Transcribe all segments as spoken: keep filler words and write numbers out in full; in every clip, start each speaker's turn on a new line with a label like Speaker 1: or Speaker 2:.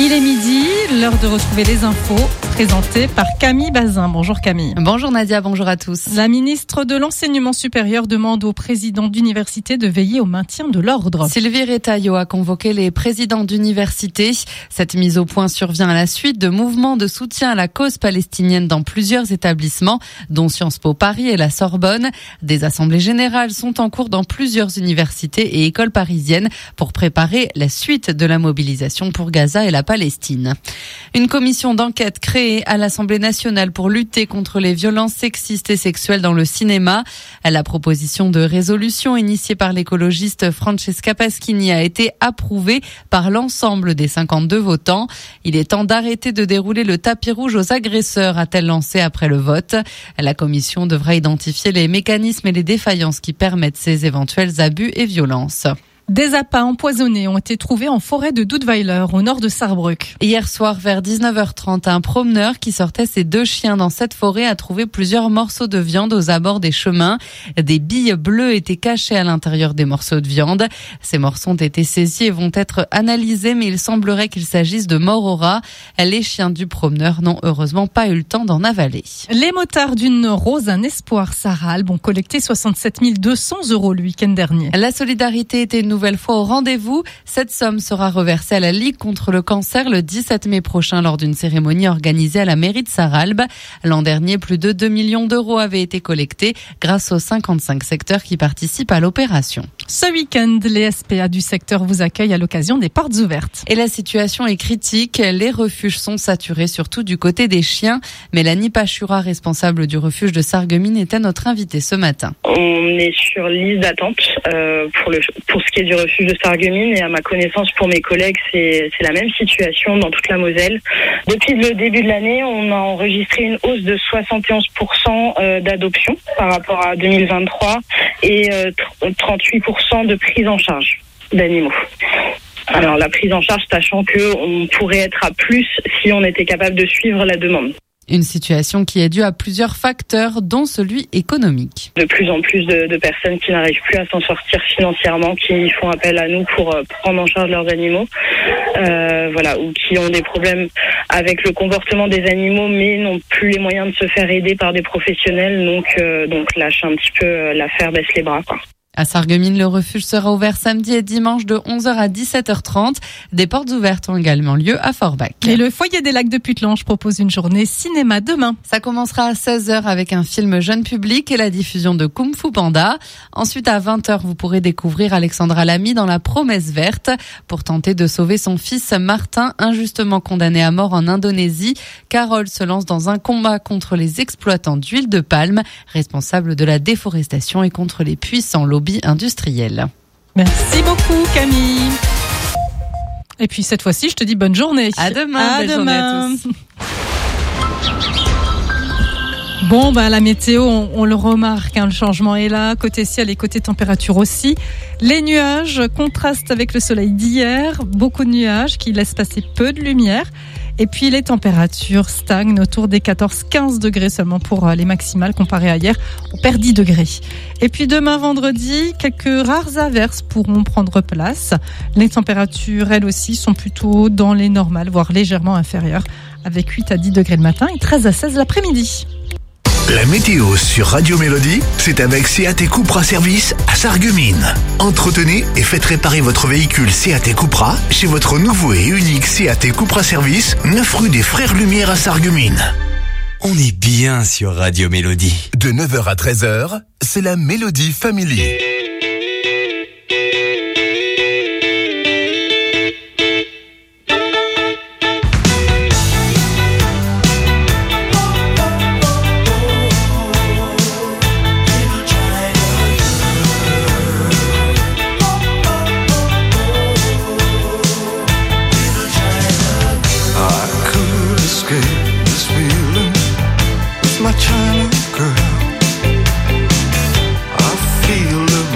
Speaker 1: Il est midi, l'heure de retrouver les infos présentées par Camille Bazin. Bonjour Camille.
Speaker 2: Bonjour Nadia, bonjour à tous.
Speaker 1: La ministre de l'Enseignement supérieur demande aux présidents d'université de veiller au maintien de l'ordre.
Speaker 2: Sylvie Retailleau a convoqué les présidents d'université. Cette mise au point survient à la suite de mouvements de soutien à la cause palestinienne dans plusieurs établissements, dont Sciences Po Paris et la Sorbonne. Des assemblées générales sont en cours dans plusieurs universités et écoles parisiennes pour préparer la suite de la mobilisation pour Gaza et la Palestine. Une commission d'enquête créée à l'Assemblée nationale pour lutter contre les violences sexistes et sexuelles dans le cinéma. La proposition de résolution initiée par l'écologiste Francesca Paschini a été approuvée par l'ensemble des cinquante-deux votants. Il est temps d'arrêter de dérouler le tapis rouge aux agresseurs, a-t-elle lancé après le vote. La commission devra identifier les mécanismes et les défaillances qui permettent ces éventuels abus et violences.
Speaker 1: Des appâts empoisonnés ont été trouvés en forêt de Dudweiler, au nord de Sarrebruck.
Speaker 2: Hier soir, vers dix-neuf heures trente, un promeneur qui sortait ses deux chiens dans cette forêt a trouvé plusieurs morceaux de viande aux abords des chemins. Des billes bleues étaient cachées à l'intérieur des morceaux de viande. Ces morceaux ont été saisis et vont être analysés, mais il semblerait qu'il s'agisse de morts au rat. Les chiens du promeneur n'ont heureusement pas eu le temps d'en avaler.
Speaker 1: Les motards d'une rose, un espoir Sarralbe, ont collecté soixante-sept mille deux cents euros le week-end dernier.
Speaker 2: La solidarité était une nouvelle fois au rendez-vous. Cette somme sera reversée à la Ligue contre le cancer le dix-sept mai prochain lors d'une cérémonie organisée à la mairie de Sarralbe. L'an dernier, plus de deux millions d'euros avaient été collectés grâce aux cinquante-cinq secteurs qui participent à l'opération.
Speaker 1: Ce week-end, les S P A du secteur vous accueillent à l'occasion des portes ouvertes.
Speaker 2: Et la situation est critique. Les refuges sont saturés, surtout du côté des chiens. Mélanie Pachura, responsable du refuge de Sarreguemines, était notre invitée ce matin.
Speaker 3: On est sur liste d'attente euh, pour, le, pour ce qui est du refuge de Sarreguemines, et à ma connaissance, pour mes collègues, c'est, c'est la même situation dans toute la Moselle. Depuis le début de l'année, on a enregistré une hausse de soixante et onze pour cent d'adoption par rapport à deux mille vingt-trois et trente-huit pour cent de prise en charge d'animaux. Alors la prise en charge, sachant qu'on pourrait être à plus si on était capable de suivre la demande.
Speaker 2: Une situation qui est due à plusieurs facteurs, dont celui économique.
Speaker 3: De plus en plus de, de personnes qui n'arrivent plus à s'en sortir financièrement, qui font appel à nous pour euh, prendre en charge leurs animaux, euh, voilà, ou qui ont des problèmes avec le comportement des animaux, mais n'ont plus les moyens de se faire aider par des professionnels, donc euh, donc lâchent un petit peu euh, l'affaire, baisse les bras, quoi.
Speaker 2: À Sarreguemines, le refuge sera ouvert samedi et dimanche de onze heures à dix-sept heures trente. Des portes ouvertes ont également lieu à Forbach.
Speaker 1: Et le foyer des lacs de Putelange propose une journée cinéma demain.
Speaker 2: Ça commencera à seize heures avec un film jeune public et la diffusion de Kung Fu Panda. Ensuite, à vingt heures, vous pourrez découvrir Alexandra Lamy dans La Promesse Verte. Pour tenter de sauver son fils Martin, injustement condamné à mort en Indonésie, Carole se lance dans un combat contre les exploitants d'huile de palme, responsables de la déforestation, et contre les puissants lobbies industriel.
Speaker 1: Merci beaucoup Camille. Et puis cette fois-ci, je te dis bonne journée.
Speaker 2: À demain.
Speaker 1: À
Speaker 2: belle
Speaker 1: demain.
Speaker 2: Journée à tous.
Speaker 1: Bon, bah la météo, on, on le remarque, hein, le changement est là, côté ciel et côté température aussi. Les nuages contrastent avec le soleil d'hier, beaucoup de nuages qui laissent passer peu de lumière. Et puis les températures stagnent autour des quatorze à quinze degrés seulement pour les maximales comparées à hier. On perd dix degrés. Et puis demain vendredi, quelques rares averses pourront prendre place. Les températures, elles aussi, sont plutôt dans les normales, voire légèrement inférieures, avec huit à dix degrés le matin et treize à seize l'après-midi.
Speaker 4: La météo sur Radio Mélodie, c'est avec Seat Cupra Service à Sarreguemines. Entretenez et faites réparer votre véhicule Seat Cupra chez votre nouveau et unique Seat Cupra Service, neuf rue des Frères Lumière à Sarreguemines.
Speaker 5: On est bien sur Radio Mélodie.
Speaker 4: De neuf heures à treize heures, c'est la Mélodie Family.
Speaker 6: My China girl, I feel the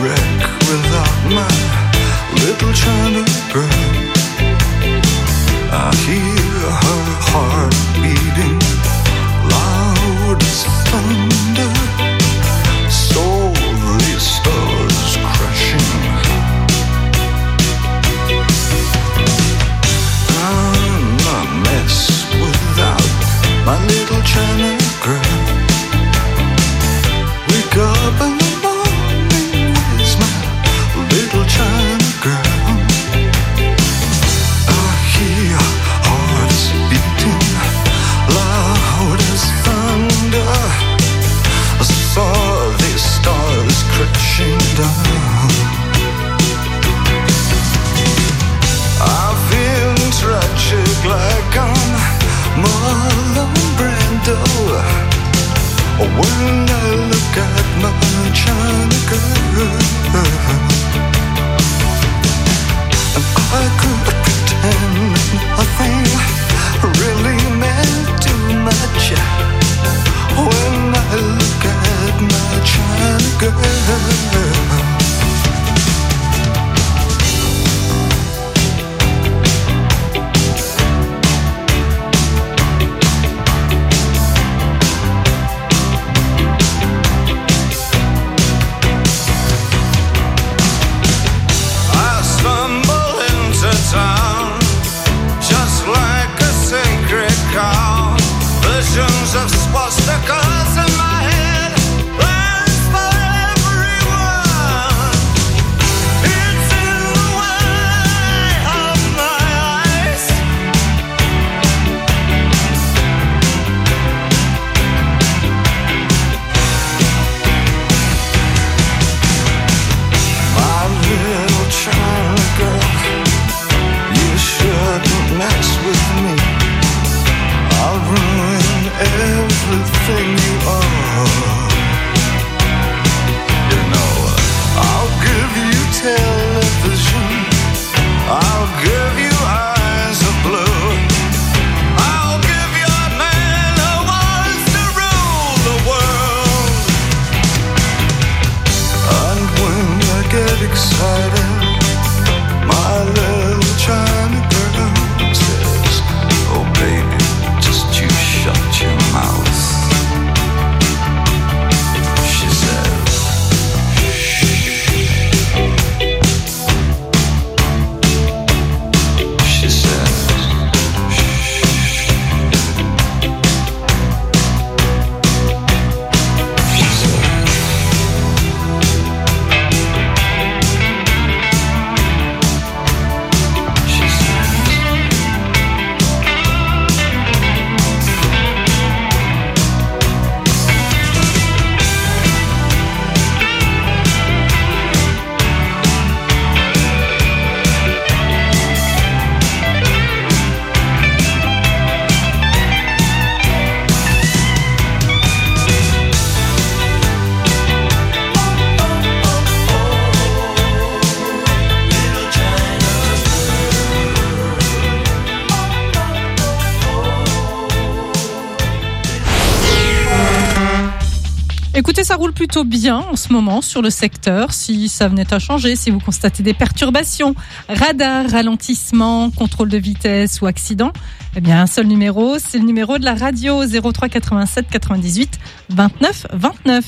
Speaker 1: Écoutez, ça roule plutôt bien en ce moment sur le secteur. Si ça venait à changer, si vous constatez des perturbations, radar, ralentissement, contrôle de vitesse ou accident, eh bien un seul numéro, c'est le numéro de la radio zéro trois quatre-vingt-sept quatre-vingt-dix-huit vingt-neuf vingt-neuf.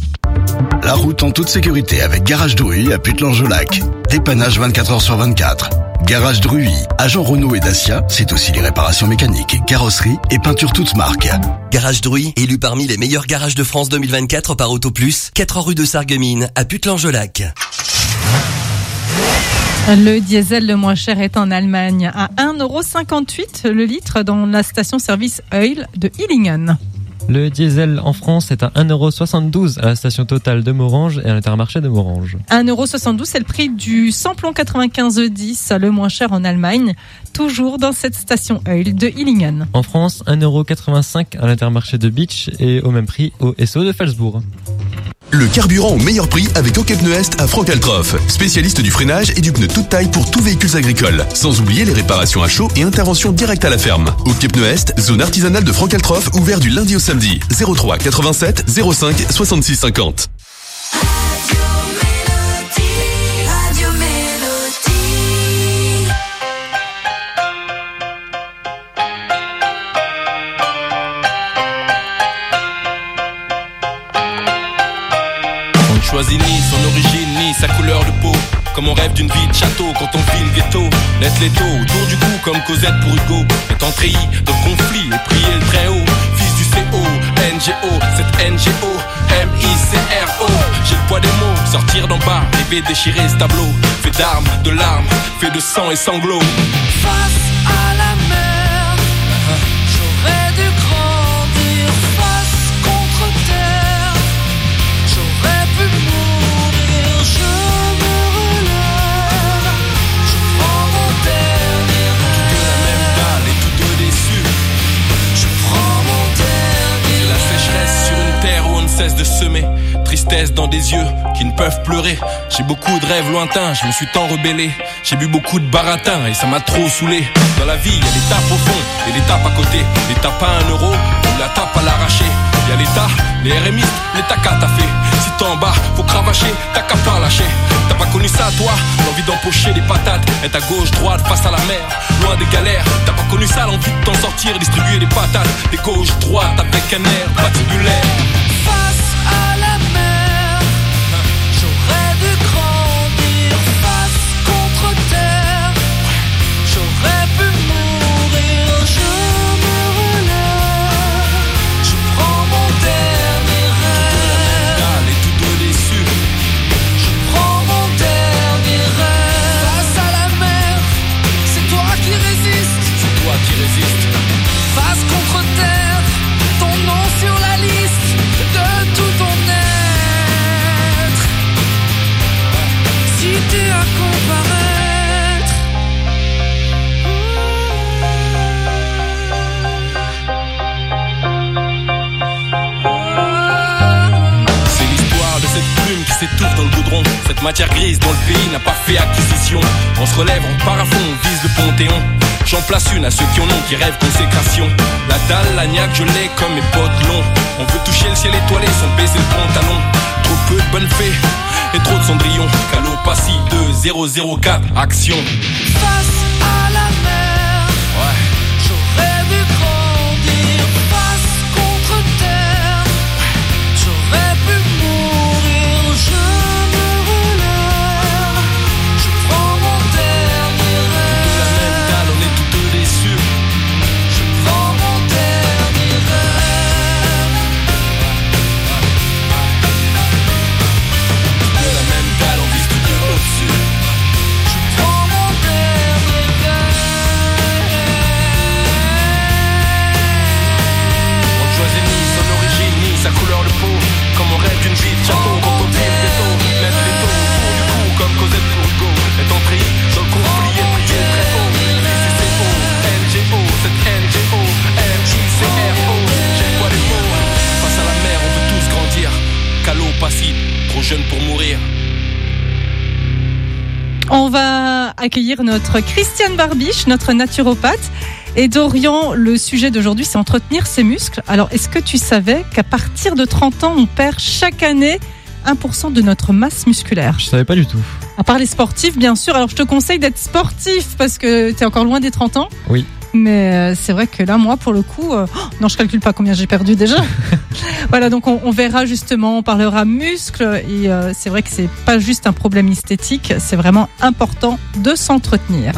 Speaker 4: La route en toute sécurité avec Garage Druy à Putelange-au-Lac. Dépannage vingt-quatre heures sur vingt-quatre. Garage Druy, agent Renault et Dacia, c'est aussi les réparations mécaniques, carrosserie et peinture toutes marques.
Speaker 5: Garage Druy, élu parmi les meilleurs garages de France deux mille vingt-quatre par Autoplus, quatre rue de Sarreguemines à Putelange-au-Lac.
Speaker 1: Le diesel le moins cher est en Allemagne à un euro cinquante-huit le litre dans la station-service Oil de Illingen.
Speaker 6: Le diesel en France est à un euro soixante-douze à la station Total de Morange et à l'Intermarché de Morange.
Speaker 1: un euro soixante-douze, c'est le prix du samplon quatre-vingt-quinze dix, le moins cher en Allemagne, toujours dans cette station Oil de Illingen.
Speaker 6: En France, un euro quatre-vingt-cinq à l'Intermarché de Beach et au même prix au S O de Falsbourg.
Speaker 7: Le carburant au meilleur prix avec OK Pneus Est à Franck-Altroff. Spécialiste du freinage et du pneu toute taille pour tous véhicules agricoles. Sans oublier les réparations à chaud et intervention directe à la ferme. OK Pneus Est, zone artisanale de Franck-Altroff, ouvert du lundi au samedi. zéro trois quatre-vingt-sept zéro cinq soixante-six cinquante.
Speaker 8: Choisit ni son origine ni sa couleur de peau. Comme on rêve d'une vie de château quand on vit le ghetto. Lettre l'étau autour du cou comme Cosette pour Hugo. Étant treillis dans le conflit et prier le très haut. Fils du C O, N G O, cette N G O, M I C R O. J'ai le poids des mots, sortir d'en bas, rêver déchirer ce tableau. Fait d'armes, de larmes, fait de sang et sanglots.
Speaker 9: Face à la mer, j'aurais dû grandir face contre terre. J'aurais pu mourir, je me relève. Je prends mon dernier rêve.
Speaker 8: Toutes la même balle et tous deux déçus.
Speaker 9: Je prends mon dernier
Speaker 8: C'est la sécheresse sur une terre où on ne cesse de semer. Triste tristesse dans des yeux qui ne peuvent pleurer. J'ai beaucoup de rêves lointains, je me suis tant rebellé. J'ai bu beaucoup de baratin et ça m'a trop saoulé. Dans la vie, il y a l'étape au fond et l'étape à côté. L'étape à un euro ou la tape à l'arraché. Il y a l'État, les R M I, l'État qu'a t'as fait. Si t'es en bas, faut cravacher, t'as qu'à pas lâcher. T'as pas connu ça toi, l'envie d'empocher des patates. Être à gauche, droite, face à la mer, loin des galères. T'as pas connu ça, l'envie de t'en sortir, distribuer des patates. Des gauche, droite, avec un air patibulaire.
Speaker 9: Face à la mer, j'aurais dû grandir. Face contre terre, j'aurais pu mourir. Je me relève, je prends mon dernier rêve.
Speaker 8: Et tous deux déçus.
Speaker 9: Je prends mon dernier rêve. Face à la mer, c'est toi qui résistes.
Speaker 8: C'est toi qui résistes.
Speaker 9: Face contre terre, ton nom sur la liste de tout ton être. Si tu as comparaître,
Speaker 8: c'est l'histoire de cette plume qui s'étouffe dans le goudron. Cette matière grise dont le pays n'a pas fait acquisition. On se relève, on part à fond, on vise le Panthéon. J'en place une à ceux qui en ont, qui rêvent consécration. La dalle, la niaque, je l'ai comme mes potes longs. On veut toucher le ciel étoilé sans baisser le pantalon. Trop peu de bonnes fées et trop de cendrillon. Calopassie deux zéro zéro quatre, action.
Speaker 9: face à la mer,
Speaker 8: Ouais.
Speaker 9: j'aurais dû grandir. Face contre terre, j'aurais pu mourir. Je me relève, je prends mon dernier
Speaker 8: De la même
Speaker 9: rêve.
Speaker 8: dalle, on est tous deux déçus.
Speaker 9: Je prends mon dernier rêve.
Speaker 8: De la même dalle, on vise tous deux au-dessus.
Speaker 9: Je prends mon dernier rêve.
Speaker 8: On ne choisit ni son origine, ni sa couleur de peau. Comme on rêve d'une vie de château, quand on vit le ghetto. L'être létaux, autour du cou, comme Cosette pour Hugo. Est entré dans le conflit et prié très haut. C C O, N G O, c'est N G O, M J C R O. J'aime quoi les mots. Face à la mer, on veut tous grandir. Calopassie, trop jeune pour mourir.
Speaker 1: On va accueillir notre Christiane Barbiche, notre naturopathe. Et Dorian, le sujet d'aujourd'hui, c'est entretenir ses muscles. Alors, est-ce que tu savais qu'à partir de trente ans, on perd chaque année un pour cent de notre masse musculaire?
Speaker 6: Je savais pas du tout.
Speaker 1: À part les sportifs, bien sûr. Alors, je te conseille d'être sportif parce que tu es encore loin des trente ans.
Speaker 6: Oui.
Speaker 1: Mais euh, c'est vrai que là, moi, pour le coup, euh, oh, non, je calcule pas combien j'ai perdu déjà. Voilà, donc on, on verra justement, on parlera muscles et euh, c'est vrai que c'est pas juste un problème esthétique, c'est vraiment important de s'entretenir.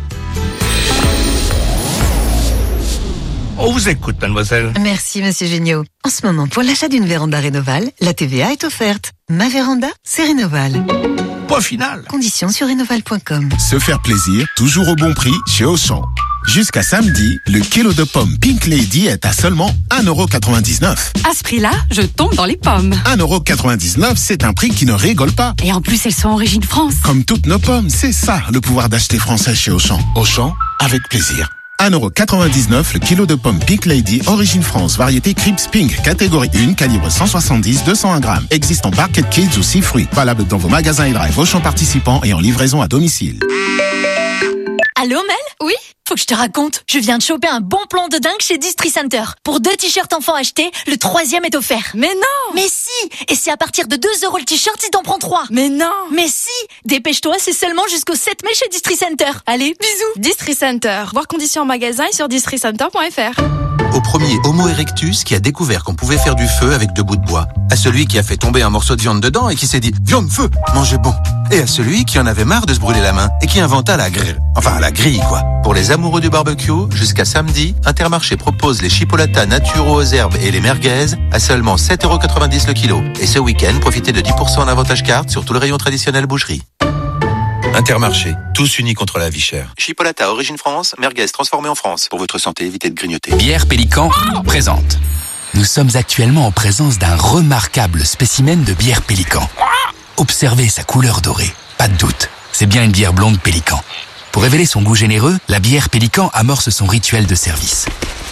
Speaker 4: On vous écoute, mademoiselle.
Speaker 10: Merci, monsieur Géniaud. En ce moment, pour l'achat d'une véranda Rénoval, la T V A est offerte. Ma véranda, c'est Rénoval.
Speaker 4: Point final.
Speaker 10: Conditions sur rénoval point com.
Speaker 7: Se faire plaisir, toujours au bon prix chez Auchan. Jusqu'à samedi, le kilo de pommes Pink Lady est à seulement un euro quatre-vingt-dix-neuf.
Speaker 11: À ce prix-là, je tombe dans les pommes.
Speaker 7: un euro quatre-vingt-dix-neuf, c'est un prix qui ne rigole pas.
Speaker 11: Et en plus, elles sont origine France.
Speaker 7: Comme toutes nos pommes, c'est ça le pouvoir d'acheter français chez Auchan. Auchan, avec plaisir. un euro quatre-vingt-dix-neuf le kilo de pommes Pink Lady, origine France, variété Crips Pink, catégorie un, calibre cent soixante-dix, deux cent un grammes. Existe en Barquet Kids ou six fruits. Valable dans vos magasins et drive Auchan participants et en livraison à domicile.
Speaker 12: Allô Mel? Oui? Faut que je te raconte, je viens de choper un bon plan de dingue chez Distri Center. Pour deux t-shirts enfants achetés, le troisième est offert.
Speaker 11: Mais non!
Speaker 12: Mais si! Et c'est à partir de deux euros le t-shirt si t'en prends trois.
Speaker 11: Mais non!
Speaker 12: Mais si! Dépêche-toi, c'est seulement jusqu'au sept mai chez Distri Center. Allez, bisous!
Speaker 11: Distri Center. Voir conditions en magasin et sur distri center point f r.
Speaker 13: Au premier Homo erectus qui a découvert qu'on pouvait faire du feu avec deux bouts de bois. À celui qui a fait tomber un morceau de viande dedans et qui s'est dit « Viande, feu, mangez bon !» Et à celui qui en avait marre de se brûler la main et qui inventa la grille. Enfin, la grille, quoi. Pour les amoureux du barbecue, jusqu'à samedi, Intermarché propose les chipolatas naturaux aux herbes et les merguez à seulement sept euros quatre-vingt-dix le kilo. Et ce week-end, profitez de dix pour cent en avantage carte sur tout le rayon traditionnel boucherie. Intermarché, tous unis contre la vie chère. Chipolata origine France, merguez transformée en France. Pour votre santé, évitez de grignoter.
Speaker 14: Bière Pélican présente. Nous sommes actuellement en présence d'un remarquable spécimen de bière Pélican. Observez sa couleur dorée. Pas de doute, c'est bien une bière blonde Pélican. Pour révéler son goût généreux, la bière Pélican amorce son rituel de service.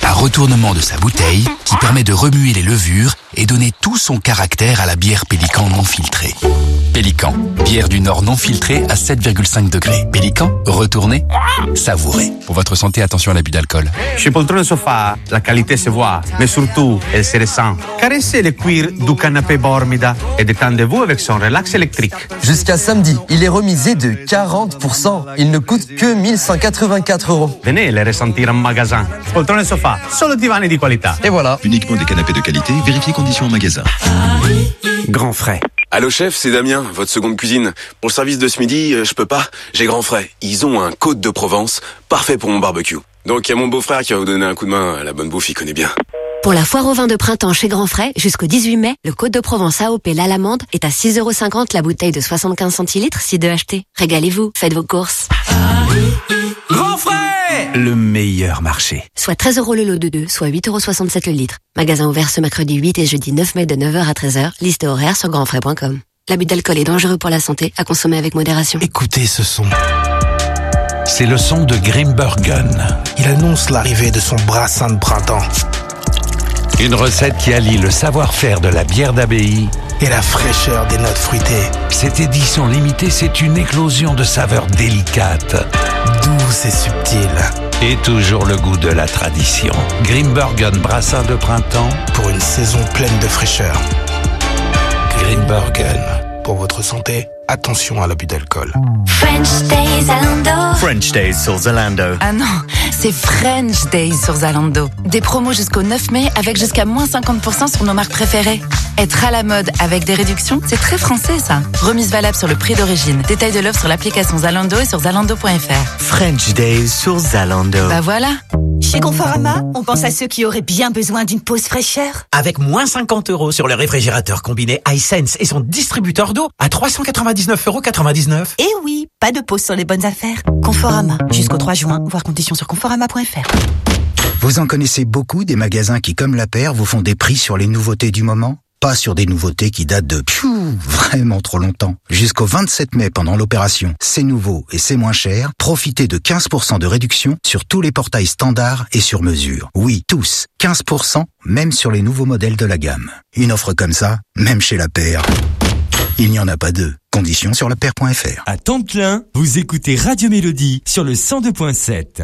Speaker 14: Un retournement de sa bouteille qui permet de remuer les levures et donner tout son caractère à la bière Pélican non filtrée. Pélican, bière du Nord non filtrée à sept virgule cinq degrés. Pélican, retournez, savourez. Pour votre santé, attention à l'abus d'alcool.
Speaker 15: Chez Poltrone Sofa, la qualité se voit, mais surtout, elle se ressent. Caressez le cuir du canapé Bormida et détendez-vous avec son relax électrique.
Speaker 16: Jusqu'à samedi, il est remisé de quarante pour cent. Il ne coûte que mille cent quatre-vingt-quatre euros.
Speaker 15: Venez les ressentir en magasin. Poltrone Sofa, solo divani di qualità.
Speaker 16: Et voilà.
Speaker 17: Uniquement des canapés de qualité, vérifiez conditions en magasin.
Speaker 15: Grand frais.
Speaker 18: Allô chef, c'est Damien, votre seconde cuisine. Pour le service de ce midi, euh, je peux pas, j'ai grand frais. Ils ont un Côte de Provence, parfait pour mon barbecue. Donc il y a mon beau-frère qui va vous donner un coup de main, la bonne bouffe, il connaît bien.
Speaker 19: Pour la foire au vin de printemps chez Grand Frais, jusqu'au dix-huit mai, le Côte de Provence A O P l'Alamande est à six euros cinquante la bouteille de soixante-quinze centilitres, si deux achetés. Régalez-vous, faites vos courses.
Speaker 20: Grand Frais, le meilleur marché.
Speaker 19: Soit treize euros le lot de deux, soit huit euros soixante-sept le litre. Magasin ouvert ce mercredi huit et jeudi neuf mai de neuf heures à treize heures. Liste horaire sur grandfrais point com. L'abus d'alcool est dangereux pour la santé, à consommer avec modération.
Speaker 21: Écoutez ce son. C'est le son de Grimbergen. Il annonce l'arrivée de son brassin de printemps. Une recette qui allie le savoir-faire de la bière d'abbaye et la fraîcheur des notes fruitées. Cette édition limitée, c'est une éclosion de saveurs délicates, douces et subtiles. Et toujours le goût de la tradition. Grimbergen brassin de printemps pour une saison pleine de fraîcheur. Grimbergen. Pour votre santé, attention à l'abus d'alcool.
Speaker 22: French Days Zalando.
Speaker 23: French Days sur Zalando.
Speaker 24: Ah non, c'est French Days sur Zalando. Des promos jusqu'au neuf mai avec jusqu'à moins cinquante pour cent sur nos marques préférées. Être à la mode avec des réductions, c'est très français ça. Remise valable sur le prix d'origine. Détail de l'offre sur l'application Zalando et sur zalando point f r.
Speaker 23: French Days sur Zalando.
Speaker 24: Bah voilà.
Speaker 25: Chez Conforama, on pense à ceux qui auraient bien besoin d'une pause fraîcheur.
Speaker 20: Avec moins cinquante euros sur le réfrigérateur combiné iSense et son distributeur d'eau à trois cent quatre-vingt-dix-neuf euros quatre-vingt-dix-neuf.
Speaker 25: Et oui, pas de pause sur les bonnes affaires. Conforama, jusqu'au trois juin, voir conditions sur conforama point f r.
Speaker 26: Vous en connaissez beaucoup des magasins qui, comme La Paire, vous font des prix sur les nouveautés du moment? Pas sur des nouveautés qui datent de pfiou, vraiment trop longtemps. Jusqu'au vingt-sept mai, pendant l'opération C'est nouveau et c'est moins cher, profitez de quinze pour cent de réduction sur tous les portails standards et sur mesure. Oui, tous. quinze pour cent, même sur les nouveaux modèles de la gamme. Une offre comme ça, même chez La Paire, il n'y en a pas deux. Conditions sur la paire point f r.
Speaker 27: À Temps-de-Plein, vous écoutez Radio Mélodie sur le cent deux point sept.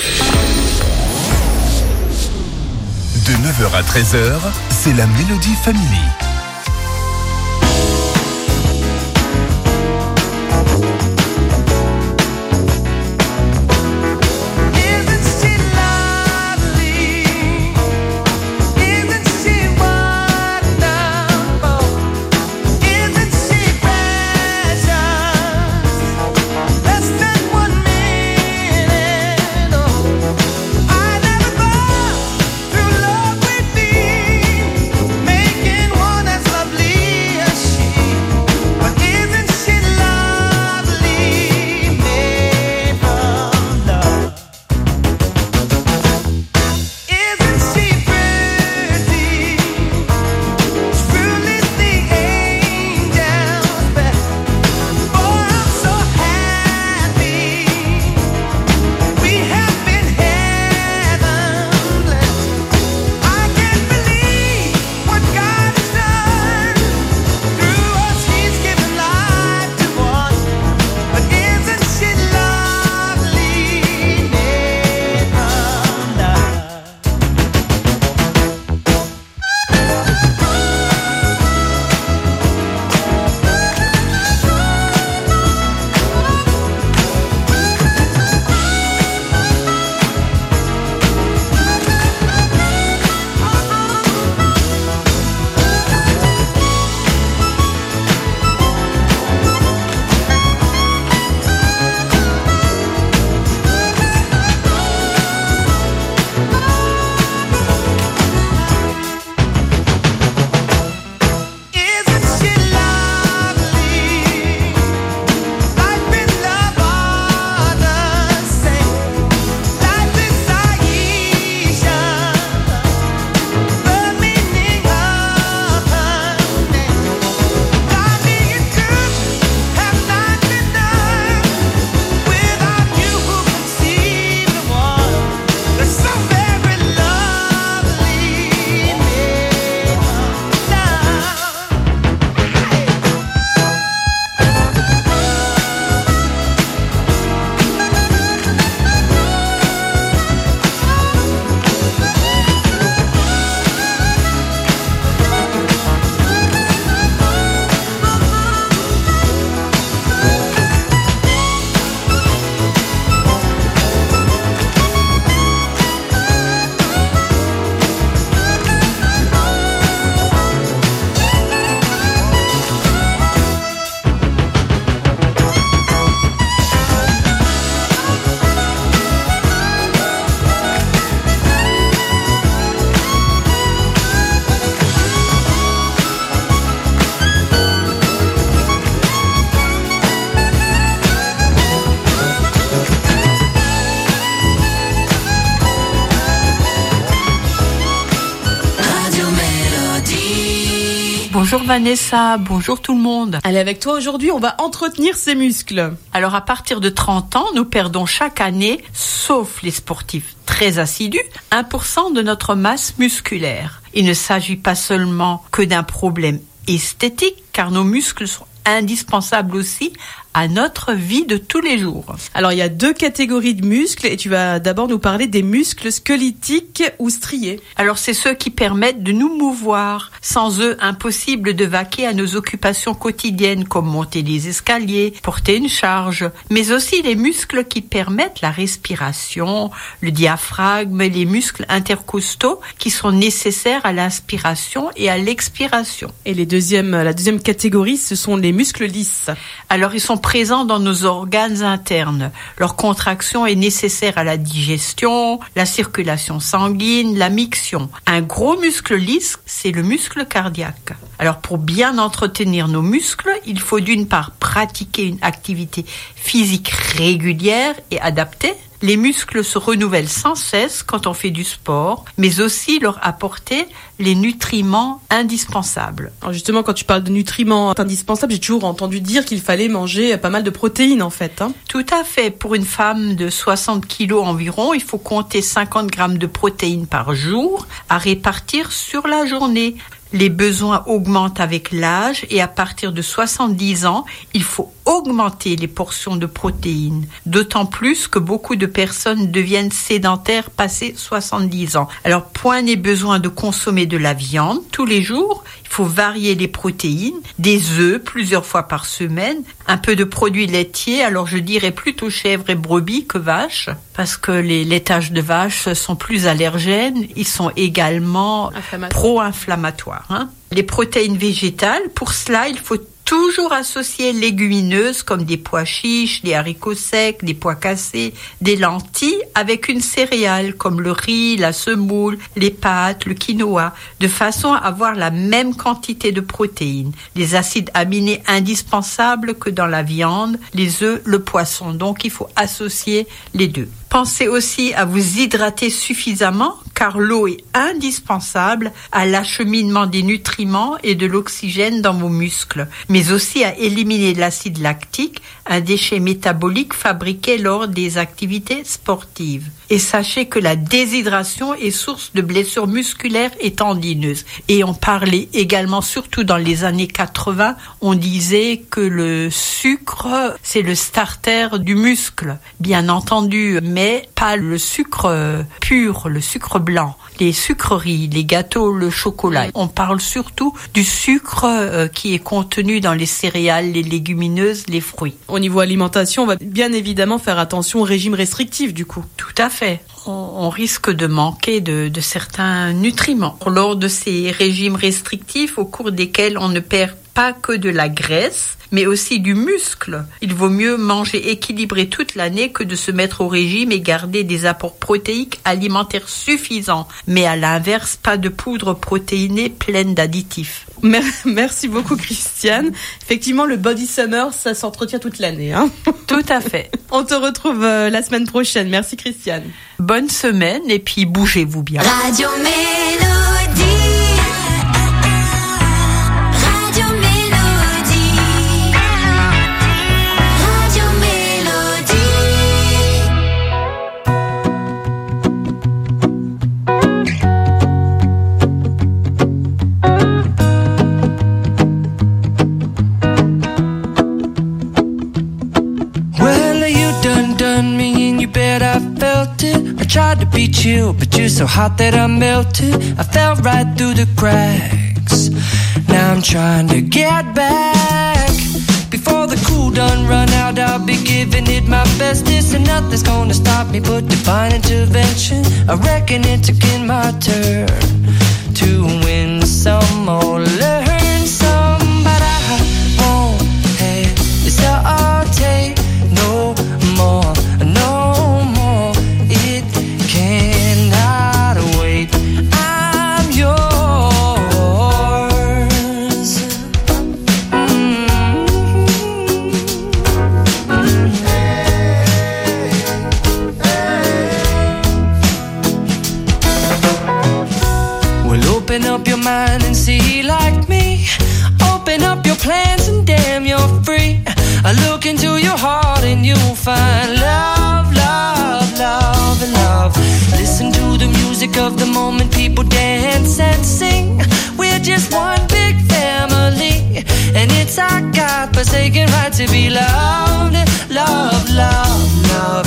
Speaker 4: De neuf heures à treize heures, c'est la Mélodie Family.
Speaker 9: Making one
Speaker 1: Bonjour Vanessa, bonjour tout le monde.
Speaker 2: Allez, avec toi aujourd'hui, on va entretenir ses muscles.
Speaker 1: Alors à partir de trente ans, nous perdons chaque année, sauf les sportifs très assidus, un pour cent de notre masse musculaire. Il ne s'agit pas seulement que d'un problème esthétique, car nos muscles sont indispensables aussi à notre vie de tous les jours.
Speaker 2: Alors il y a deux catégories de muscles et tu vas d'abord nous parler des muscles squelettiques ou striés.
Speaker 1: Alors c'est ceux qui permettent de nous mouvoir. Sans eux, impossible de vaquer à nos occupations quotidiennes comme monter les escaliers, porter une charge, mais aussi les muscles qui permettent la respiration, le diaphragme, les muscles intercostaux qui sont nécessaires à l'inspiration et à l'expiration.
Speaker 2: Et les deuxièmes, la deuxième catégorie, ce sont les muscles lisses.
Speaker 1: Alors ils sont présents dans nos organes internes. Leur contraction est nécessaire à la digestion, la circulation sanguine, la miction. Un gros muscle lisse, c'est le muscle cardiaque. Alors pour bien entretenir nos muscles, il faut d'une part pratiquer une activité physique régulière et adaptée. Les muscles se renouvellent sans cesse quand on fait du sport, mais aussi leur apporter les nutriments indispensables.
Speaker 2: Alors justement, quand tu parles de nutriments indispensables, j'ai toujours entendu dire qu'il fallait manger pas mal de protéines en fait. Hein.
Speaker 1: Tout à fait. Pour une femme de soixante kilos environ, il faut compter cinquante grammes de protéines par jour à répartir sur la journée. Les besoins augmentent avec l'âge et à partir de soixante-dix ans, il faut augmenter les portions de protéines. D'autant plus que beaucoup de personnes deviennent sédentaires passé soixante-dix ans. Alors, point n'est besoin de consommer de la viande tous les jours. Il faut varier les protéines, des œufs plusieurs fois par semaine, un peu de produits laitiers. Alors, je dirais plutôt chèvre et brebis que vache, parce que les laitages de vache sont plus allergènes. Ils sont également pro-inflammatoires. Hein. Les protéines végétales, pour cela, il faut toujours associer légumineuses comme des pois chiches, des haricots secs, des pois cassés, des lentilles avec une céréale comme le riz, la semoule, les pâtes, le quinoa, de façon à avoir la même quantité de protéines. Les acides aminés indispensables que dans la viande, les œufs, le poisson. Donc il faut associer les deux. Pensez aussi à vous hydrater suffisamment car l'eau est indispensable à l'acheminement des nutriments et de l'oxygène dans vos muscles, mais aussi à éliminer l'acide lactique, un déchet métabolique fabriqué lors des activités sportives. Et sachez que la déshydratation est source de blessures musculaires et tendineuses. Et on parlait également, surtout dans les années quatre-vingts, on disait que le sucre, c'est le starter du muscle, bien entendu, mais pas le sucre pur, le sucre blanc, les sucreries, les gâteaux, le chocolat. On parle surtout du sucre euh, qui est contenu dans les céréales, les légumineuses, les fruits.
Speaker 2: Au niveau alimentation, on va bien évidemment faire attention au régime restrictif du coup.
Speaker 1: Tout à fait. On, on risque de manquer de, de certains nutriments. Lors de ces régimes restrictifs au cours desquels on ne perd pas que de la graisse, mais aussi du muscle. Il vaut mieux manger équilibré toute l'année que de se mettre au régime et garder des apports protéiques alimentaires suffisants. Mais à l'inverse, pas de poudre protéinée pleine d'additifs.
Speaker 2: Merci beaucoup Christiane. Effectivement, le Body Summer, ça s'entretient toute l'année. Hein.
Speaker 1: Tout à fait.
Speaker 2: On te retrouve euh, la semaine prochaine. Merci Christiane.
Speaker 1: Bonne semaine et puis bougez-vous bien.
Speaker 22: Radio Mélodie.
Speaker 9: Tried to beat you, but you're so hot that I melted. I fell right through the cracks. Now I'm trying to get back. Before the cool done run out, I'll be giving it my bestest, and nothing's gonna stop me but divine intervention. I reckon it's again my turn to win some or learn some, but I won't hesitate no more, no more. It cannot wait. I'm yours. Mm-hmm. Well, open up your mind and see like me. Open up your plans and damn, you're free. I look into your heart and you'll find love, love, love, and love. Listen to the music of the moment, people dance and sing. We're just one big family, and it's our God-forsaken right to be loved, love, love, love,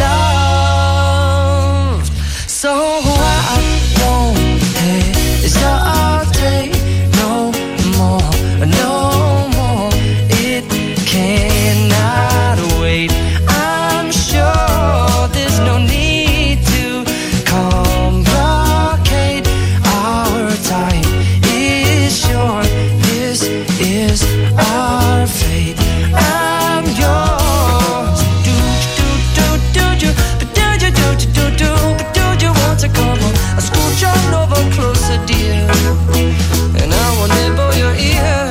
Speaker 9: loved. So I won't hesitate no more, no more. It cannot wait. I'm sure there's no need to complicate. Our time is short. This is our fate. I'm yours. Do do do do do, but do do do do do, but do you want to come on? I scooch on over closer, dear, and I will nibble your ear.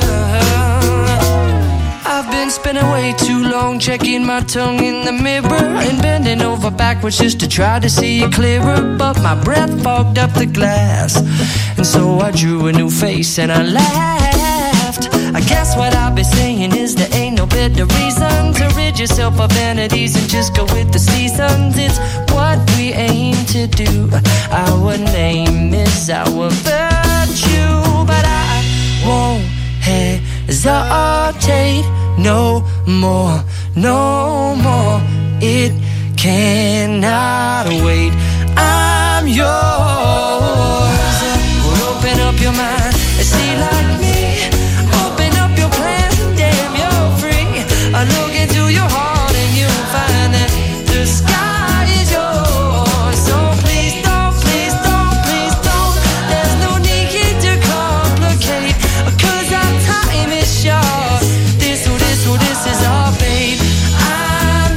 Speaker 9: I've been spending way too long checking my tongue in the mirror and bending over backwards just to try to see it clearer, but my breath fogged up the glass, and so I drew a new face and I laughed. I guess what I'll be saying is there ain't no better reason to rid yourself of vanities and just go with the seasons. It's what we aim to do. Our name is our virtue, but I won't hesitate no more, no more. It cannot wait. I'm yours. Well, open up your mind and see like me. Open up your plans and damn, you're free. I look into your heart and you'll find that the sky is yours. So please don't, please don't, please don't. There's no need to complicate, 'cause our time is short. This, oh, this, oh, this is our fate. I'm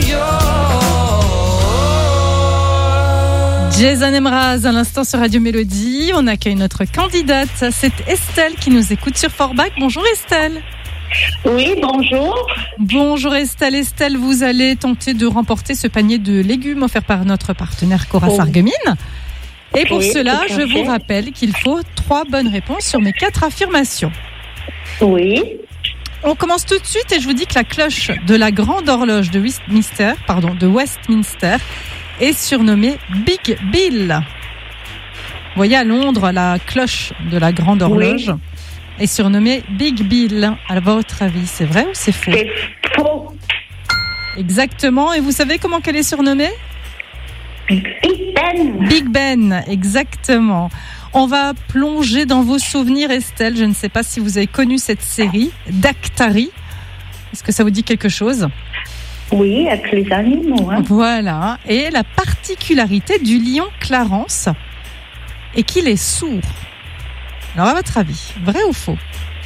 Speaker 9: yours.
Speaker 3: Jason Mraz à l'instant sur Radio Mélodie. On accueille notre candidate, c'est Estelle qui nous écoute sur Forbach. Bonjour Estelle.
Speaker 5: Oui, bonjour.
Speaker 3: Bonjour Estelle. Estelle, vous allez tenter de remporter ce panier de légumes offert par notre partenaire Cora
Speaker 5: Oh.
Speaker 3: Sarreguemines. Et pour
Speaker 5: Oui,
Speaker 3: cela,
Speaker 5: tout à
Speaker 3: je vous
Speaker 5: fait.
Speaker 3: rappelle qu'il faut trois bonnes réponses sur mes quatre affirmations.
Speaker 5: Oui.
Speaker 3: On commence tout de suite et je vous dis que la cloche de la grande horloge de Westminster, pardon, de Westminster est surnommée Big Bill. Vous voyez à Londres, la cloche de la grande horloge
Speaker 5: Oui.
Speaker 3: est surnommée Big Bill. À votre avis, c'est vrai ou c'est faux ?
Speaker 5: C'est faux.
Speaker 3: Exactement. Et vous savez comment qu'elle est surnommée ?
Speaker 5: Big Ben.
Speaker 3: Big Ben, exactement. On va plonger dans vos souvenirs, Estelle. Je ne sais pas si vous avez connu cette série, Daktari. Est-ce que ça vous dit quelque chose ?
Speaker 5: Oui, avec les animaux. Hein.
Speaker 3: Voilà. Et la particularité du lion Clarence est qu'il est sourd. Alors, à votre avis, vrai ou faux ?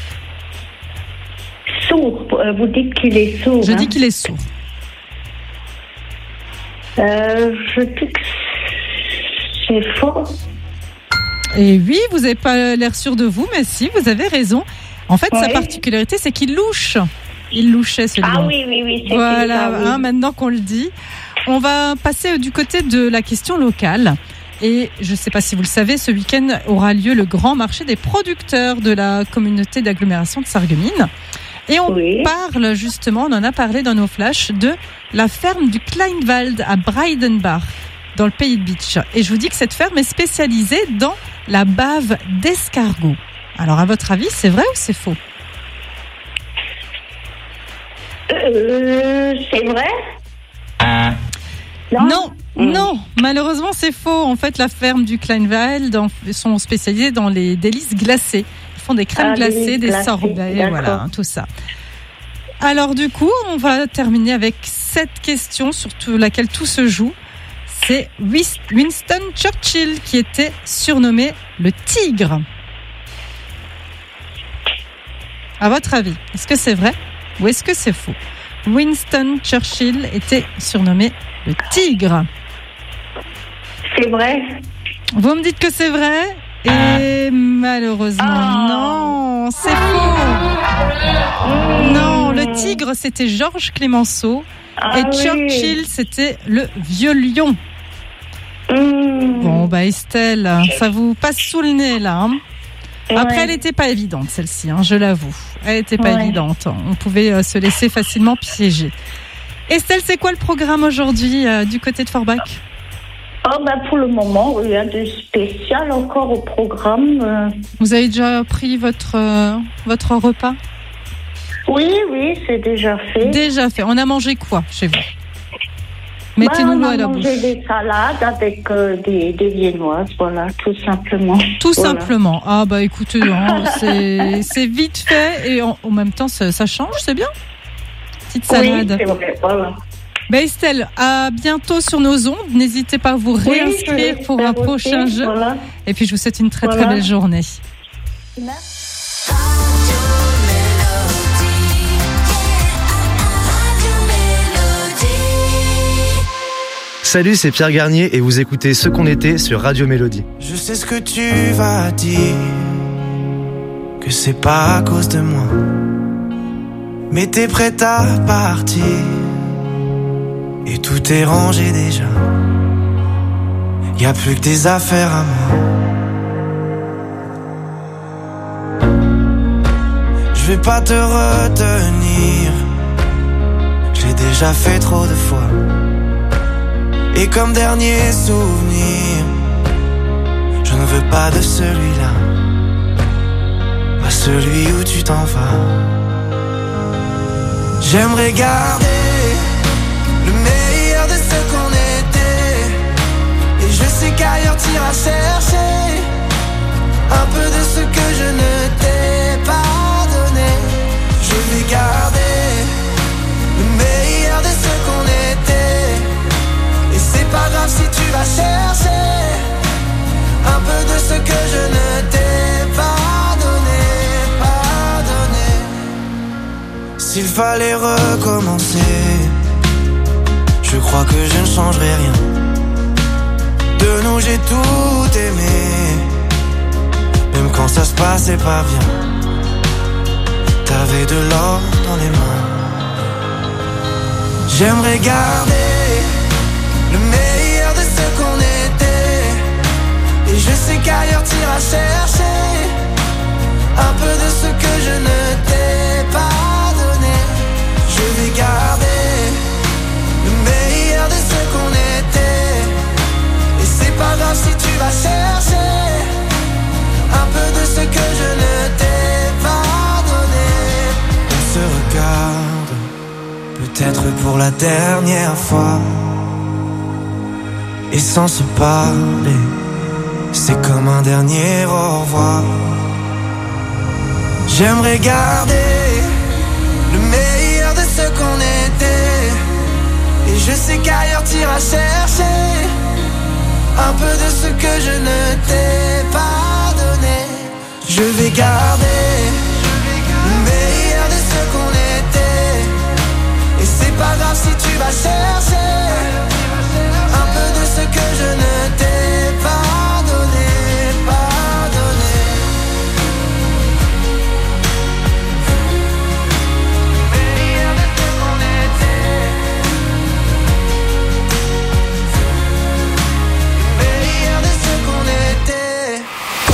Speaker 5: Sourd. Euh, Vous dites qu'il est sourd.
Speaker 3: Je
Speaker 5: hein.
Speaker 3: dis qu'il est sourd.
Speaker 5: Euh, je dis que c'est faux.
Speaker 3: Et oui, vous n'avez pas l'air sûr de vous, mais si, vous avez raison. En fait, sa
Speaker 5: Oui.
Speaker 3: particularité, c'est qu'il louche. Il louchait, ce lion.
Speaker 5: Ah oui, oui, oui. c'était
Speaker 3: Voilà,
Speaker 5: ça, oui.
Speaker 3: hein, maintenant qu'on le dit. On va passer du côté de la question locale. Et je ne sais pas si vous le savez, ce week-end aura lieu le grand marché des producteurs de la communauté d'agglomération de Sarreguemines. Et on
Speaker 5: Oui.
Speaker 3: parle justement, on en a parlé dans nos flashs, de la ferme du Kleinwald à Breidenbach, dans le pays de Bitche. Et je vous dis que cette ferme est spécialisée dans la bave d'escargot. Alors, à votre avis, c'est vrai ou c'est faux ?
Speaker 5: Euh, c'est vrai.
Speaker 3: Non, non, non, malheureusement c'est faux. En fait, la ferme du Kleinwald en- sont spécialisés dans les délices glacées. Ils font des crèmes
Speaker 5: Ah,
Speaker 3: glacées,
Speaker 5: délices
Speaker 3: des
Speaker 5: glacées,
Speaker 3: sorbets,
Speaker 5: d'accord.
Speaker 3: voilà, hein, tout ça. Alors du coup, on va terminer avec cette question sur tout- laquelle tout se joue. C'est Wis- Winston Churchill qui était surnommé le tigre. À votre avis, est-ce que c'est vrai ou est-ce que c'est faux ? Winston Churchill était surnommé le tigre.
Speaker 5: C'est vrai.
Speaker 3: Vous me dites que c'est vrai et malheureusement non, c'est faux. Non, le tigre c'était Georges Clémenceau
Speaker 5: Ah
Speaker 3: et
Speaker 5: oui.
Speaker 3: Churchill c'était le vieux lion.
Speaker 5: Mmh.
Speaker 3: Bon bah Estelle, ça vous passe sous le nez là. Hein. Après,
Speaker 5: Ouais.
Speaker 3: elle n'était pas évidente, celle-ci, hein, je l'avoue. Elle n'était pas
Speaker 5: Ouais.
Speaker 3: évidente. On pouvait euh, se laisser facilement piéger. Estelle, c'est quoi le programme aujourd'hui euh, du côté de Forbach?
Speaker 5: Oh, ben, pour le moment, rien de spécial encore au programme. euh.
Speaker 3: Vous avez déjà pris votre, euh, votre repas?
Speaker 5: Oui, oui, c'est déjà fait.
Speaker 3: Déjà fait. On a mangé quoi chez vous?
Speaker 5: Ben,
Speaker 3: Mettez-nous-le
Speaker 5: on a
Speaker 3: à la bouche.
Speaker 5: mangé des salades avec euh, des, des viennoises, voilà, tout simplement.
Speaker 3: Tout
Speaker 5: Voilà.
Speaker 3: simplement. Ah bah écoutez, hein, c'est, c'est vite fait et en, en même temps ça, ça change, c'est bien. Petite salade.
Speaker 5: Oui, c'est vrai, voilà.
Speaker 3: Bah Estelle, à bientôt sur nos ondes. N'hésitez pas à vous
Speaker 5: Oui,
Speaker 3: réinscrire
Speaker 5: je
Speaker 3: pour un
Speaker 5: l'espère
Speaker 3: prochain
Speaker 5: aussi,
Speaker 3: jeu.
Speaker 5: voilà.
Speaker 3: Et puis je vous souhaite une très
Speaker 5: Voilà.
Speaker 3: très belle journée.
Speaker 6: Salut, c'est Pierre Garnier et vous écoutez Ce qu'on était sur Radio Mélodie.
Speaker 7: Je sais ce que tu vas dire, que c'est pas à cause de moi, mais t'es prête à partir, et tout est rangé déjà. Y a plus que des affaires à moi. Je vais pas te retenir, je l'ai déjà fait trop de fois. Et comme dernier souvenir, je ne veux pas de celui-là, pas celui où tu t'en vas. J'aimerais garder le meilleur de ce qu'on était, et je sais qu'ailleurs t'iras chercher un peu de ce que je ne t'ai pas donné. Je vais garder le meilleur de ce qu'on était, et c'est pas grave si tu vas chercher un peu de ce que je ne t'ai pas donné, pas donné. S'il fallait recommencer, je crois que je ne changerai rien. De nous j'ai tout aimé, même quand ça se passait pas bien. T'avais de l'or dans les mains. J'aimerais garder le meilleur de ce qu'on était, et je sais qu'ailleurs t'iras chercher un peu de ce que je ne t'ai pas donné. Je vais garder le meilleur de ce qu'on était, et c'est pas grave si tu vas chercher un peu de ce que je ne t'ai pas donné. On se regarde, peut-être pour la dernière fois, et sans se parler, c'est comme un dernier au revoir. J'aimerais garder le meilleur de ce qu'on était, et je sais qu'ailleurs t'iras chercher un peu de ce que je ne t'ai pas donné. Je vais garder le meilleur de ce qu'on était, et c'est pas grave si tu vas chercher un peu de ce que je ne t'ai pas donné, pas donné. Meilleur de ce qu'on était, meilleur de ce qu'on était.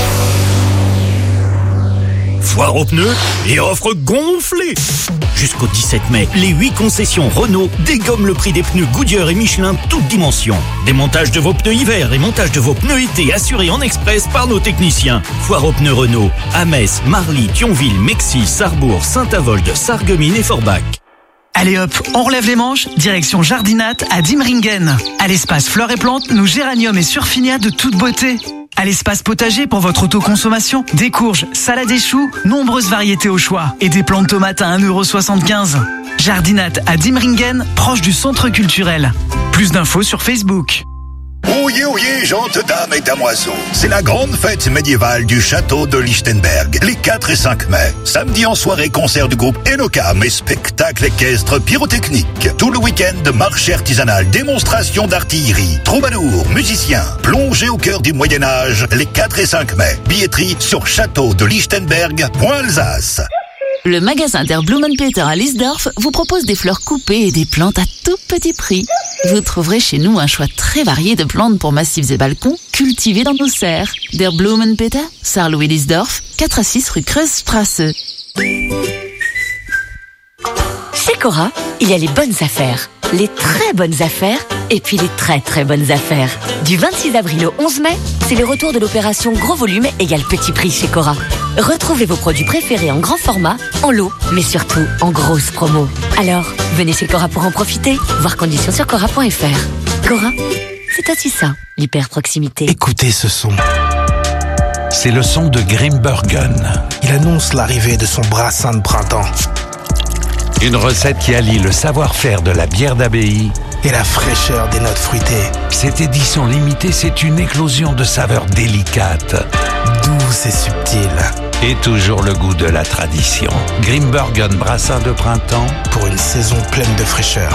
Speaker 20: Foire aux pneus et offre gonflée. Jusqu'au dix-sept mai, les huit concessions Renault dégomment le prix des pneus Goodyear et Michelin toutes dimensions. Démontage de vos pneus hiver et montage de vos pneus été assurés en express par nos techniciens. Foire aux pneus Renault à Metz, Marly, Thionville, Mexis, Sarrebourg, Saint-Avold, Sarreguemines et Forbach.
Speaker 8: Allez hop, on relève les manches, direction Jardinat à Dimringen. À l'espace Fleurs et Plantes, nos géraniums et surfinias de toute beauté. À l'espace potager pour votre autoconsommation, des courges, salades et choux, nombreuses variétés au choix et des plants de tomates à un euro soixante-quinze. Jardinat à Dimringen, proche du centre culturel. Plus d'infos sur Facebook.
Speaker 4: Oyez, oyez, gentes dames et damoiseaux. C'est la grande fête médiévale du château de Lichtenberg, les quatre et cinq mai. Samedi en soirée, concert du groupe Enocam et spectacle équestre pyrotechnique. Tout le week-end, marché artisanal, démonstration d'artillerie, troubadours, musiciens, plongée au cœur du Moyen-Âge, les quatre et cinq mai. Billetterie sur château de Lichtenberg point Alsace.
Speaker 10: Le magasin der Blumenpeter à Liesdorf vous propose des fleurs coupées et des plantes à tout petit prix. Vous trouverez chez nous un choix très varié de plantes pour massifs et balcons cultivées dans nos serres. Der Blumenpeter, Saarlouis-Lisdorf, quatre à six rue Kreuzstrasse.
Speaker 11: Chez Cora, il y a les bonnes affaires, les très bonnes affaires et puis les très très bonnes affaires. Du vingt-six avril au onze mai, c'est le retour de l'opération Gros Volume égale Petit Prix chez Cora. Retrouvez vos produits préférés en grand format, en lot, mais surtout en grosse promo. Alors, venez chez Cora pour en profiter. Voir conditions sur cora point f r. Cora, c'est aussi ça, l'hyper proximité.
Speaker 21: Écoutez ce son. C'est le son de Grimbergen. Il annonce l'arrivée de son brassin de printemps. Une recette qui allie le savoir-faire de la bière d'abbaye et la fraîcheur des notes fruitées. Cette édition limitée, c'est une éclosion de saveurs délicates, douces et subtiles. Et toujours le goût de la tradition. Grimbergen brassin de printemps pour une saison pleine de fraîcheur.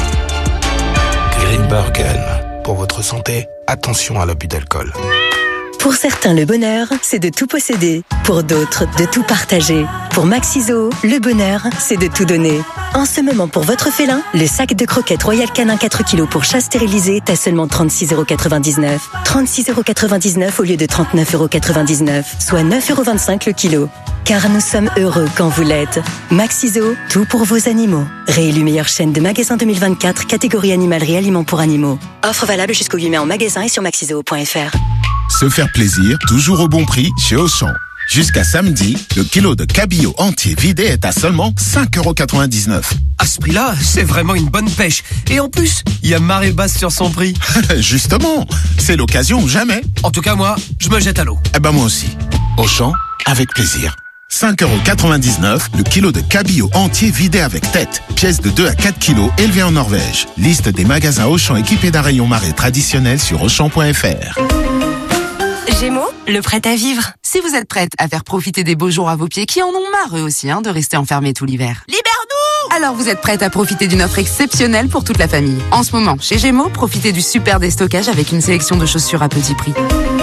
Speaker 21: Grimbergen. Pour votre santé, attention à l'abus d'alcool.
Speaker 12: Pour certains, le bonheur, c'est de tout posséder. Pour d'autres, de tout partager. Pour Maxiso, le bonheur, c'est de tout donner. En ce moment, pour votre félin, le sac de croquettes Royal Canin quatre kilos pour chat stérilisé est à seulement trente-six euros quatre-vingt-dix-neuf. trente-six euros quatre-vingt-dix-neuf au lieu de trente-neuf euros quatre-vingt-dix-neuf, soit neuf euros vingt-cinq le kilo. Car nous sommes heureux quand vous l'êtes. Maxiso, tout pour vos animaux. Réélu meilleure chaîne de magasins deux mille vingt-quatre, catégorie animalerie aliments pour animaux. Offre valable jusqu'au huit mai en magasin et sur maxiso point f r.
Speaker 13: Se faire plaisir, toujours au bon prix chez Auchan. Jusqu'à samedi, le kilo de cabillaud entier vidé est à seulement cinq euros quatre-vingt-dix-neuf.
Speaker 14: À ce prix-là, c'est vraiment une bonne pêche. Et en plus, il y a marée basse sur son prix.
Speaker 13: Justement, c'est l'occasion ou jamais.
Speaker 14: En tout cas, moi, je me jette à l'eau.
Speaker 13: Eh ben moi aussi. Auchan, avec plaisir. cinq euros quatre-vingt-dix-neuf, le kilo de cabillaud entier vidé avec tête. Pièce de deux à quatre kilos, élevée en Norvège. Liste des magasins Auchan équipés d'un rayon marée traditionnel sur auchan point f r.
Speaker 24: Gémeaux, le prêt à vivre. Si vous êtes prête à faire profiter des beaux jours à vos pieds, qui en ont marre eux aussi hein, de rester enfermés tout l'hiver. Libère-nous! Alors vous êtes prête à profiter d'une offre exceptionnelle pour toute la famille. En ce moment, chez Gémeaux, profitez du super déstockage avec une sélection de chaussures à petit prix.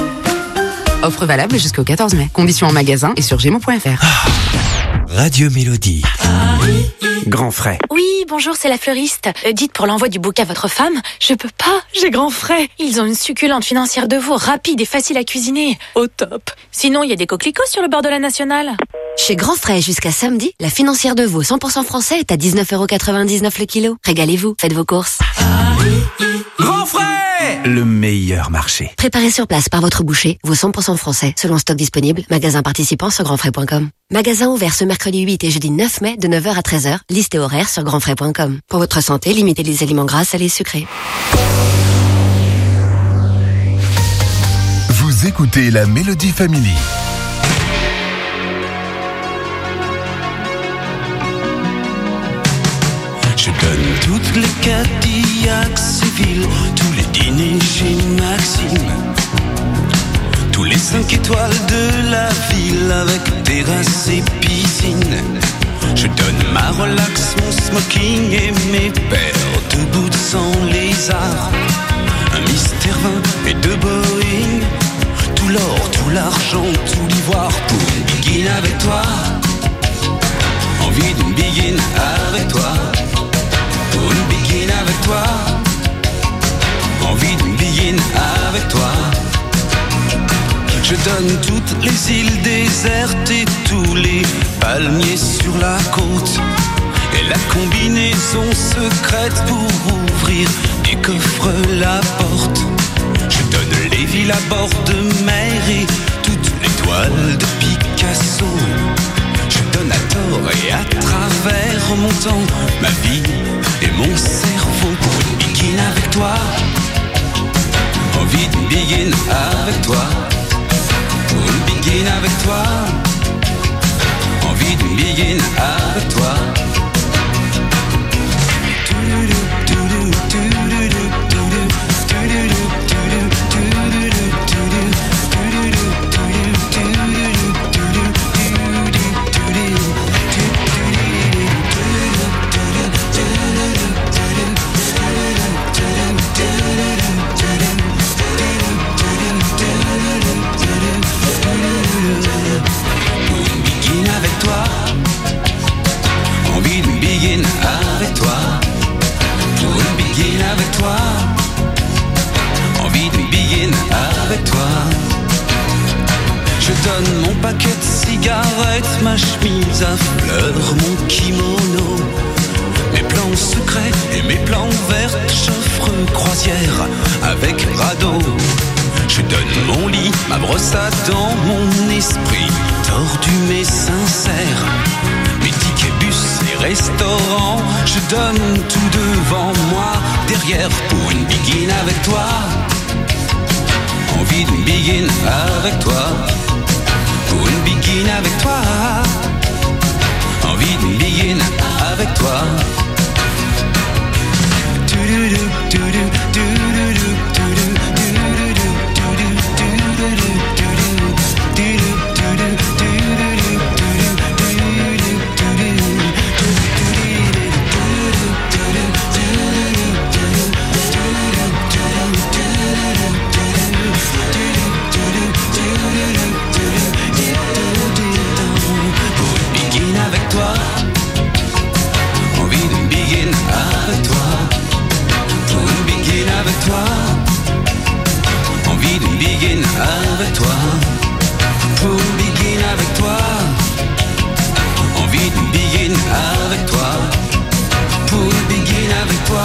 Speaker 24: Offre valable jusqu'au quatorze mai. Conditions en magasin et sur gémeaux point f r.
Speaker 27: Radio Mélodie.
Speaker 16: Grand frais.
Speaker 17: Oui, bonjour, c'est la fleuriste. Euh, dites pour l'envoi du bouquet à votre femme, je peux pas, j'ai grand frais. Ils ont une succulente financière de veau, rapide et facile à cuisiner. Au top. Sinon, il y a des coquelicots sur le bord de la Nationale.
Speaker 11: Chez Grand Frais, jusqu'à samedi, la financière de veau cent pour cent français est à dix-neuf euros quatre-vingt-dix-neuf le kilo. Régalez-vous, faites vos courses.
Speaker 16: Grand frais! Le meilleur marché.
Speaker 11: Préparé sur place par votre boucher, veau cent pour cent français, selon stock disponible, magasin participant sur grand frais point com. Magasin ouvert ce mercredi huit et jeudi neuf mai de neuf heures à treize heures, liste et horaire sur grand frais point com. Pour votre santé, limitez les aliments gras, salés, sucrés.
Speaker 4: Vous écoutez la Mélodie Family.
Speaker 7: Je donne toutes les Cadillacs Séville, tous les dîners chez Maxime, tous les cinq étoiles de la ville avec terrasse et piscine. Je donne ma relax, mon smoking et mes paires de boots sans lézard, un Mister vingt et deux Boeing, tout l'or, tout l'argent, tout l'ivoire pour une biguine avec toi. Envie d'une biguine avec toi. Pour une biguine avec toi. Envie d'une biguine avec toi. Je donne toutes les îles désertes et tous les palmiers sur la côte, et la combinaison secrète pour ouvrir du coffre la porte. Je donne les villes à bord de mer et toutes les toiles de Picasso. Je donne à tort et à travers mon temps, ma vie et mon cerveau pour une biguine avec toi. Envie d'une biguine avec toi. Pour une biguine avec toi. Envie d'une biguine avec toi.
Speaker 2: Je donne mon paquet de cigarettes, ma chemise à fleurs, mon kimono, mes plans secrets et mes plans verts, j'offre croisière avec radeau. Je donne mon lit, ma brosse à dents, mon esprit tordu mais sincère, mes tickets bus et restaurants. Je donne tout devant moi, derrière pour une biguine avec toi. Envie d'une biguine avec toi, pour une biguine avec toi. Envie d'une biguine avec toi. Envie d'une biguine avec toi, pour une biguine avec toi. Envie d'une biguine avec toi, pour une biguine avec toi.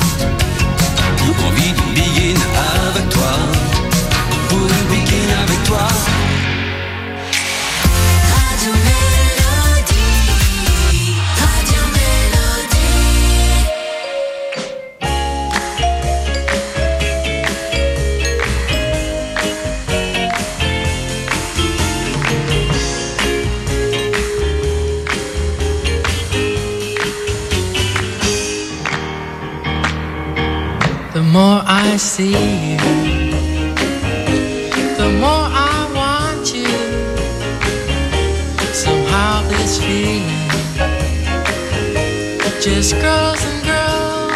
Speaker 2: Envie d'une biguine avec toi, pour une biguine avec toi. Radio Mélodie, Radio
Speaker 15: The more I see you, the more I want you. Somehow this feeling just grows and grows.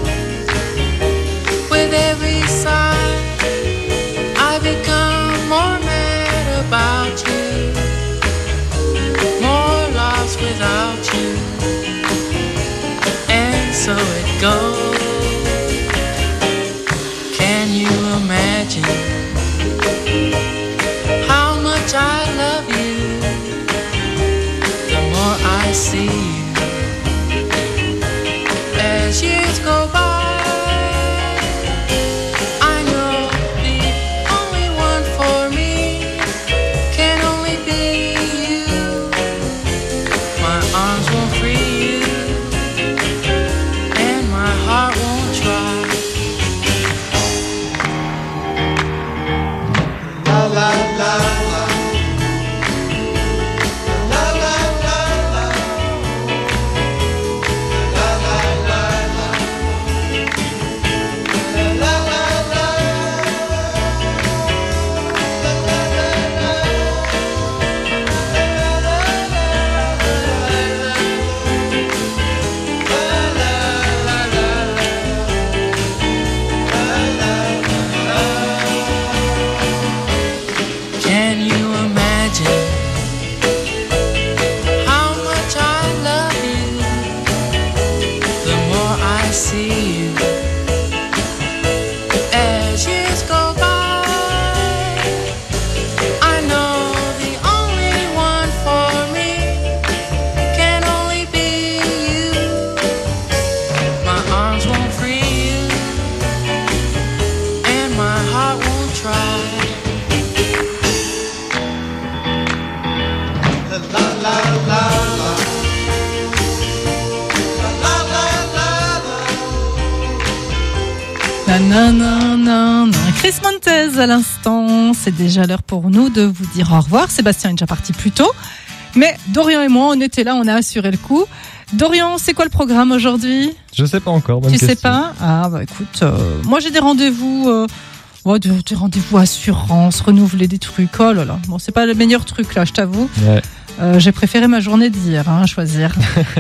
Speaker 15: With every sigh, I become more mad about you, more lost without you. And so it goes. Imagine how much I love you. The more I see you, as years go by, I know the only one for me can only be you. My arms won't free you, and my heart won't try.
Speaker 3: Nanana. Chris Montez à l'instant, c'est déjà l'heure pour nous de vous dire au revoir. Sébastien est déjà parti plus tôt, mais Dorian et moi, on était là, on a assuré le coup. Dorian, c'est quoi le programme aujourd'hui ?
Speaker 18: Je sais pas encore. Bonne
Speaker 3: tu
Speaker 18: question.
Speaker 3: sais pas ? Ah bah écoute, euh, moi j'ai des rendez-vous, euh, ouais, des, des rendez-vous assurance, renouveler des trucs. Oh là là, bon c'est pas le meilleur truc là, je t'avoue.
Speaker 18: Ouais.
Speaker 3: Euh, j'ai préféré ma journée d'hier, hein, à choisir.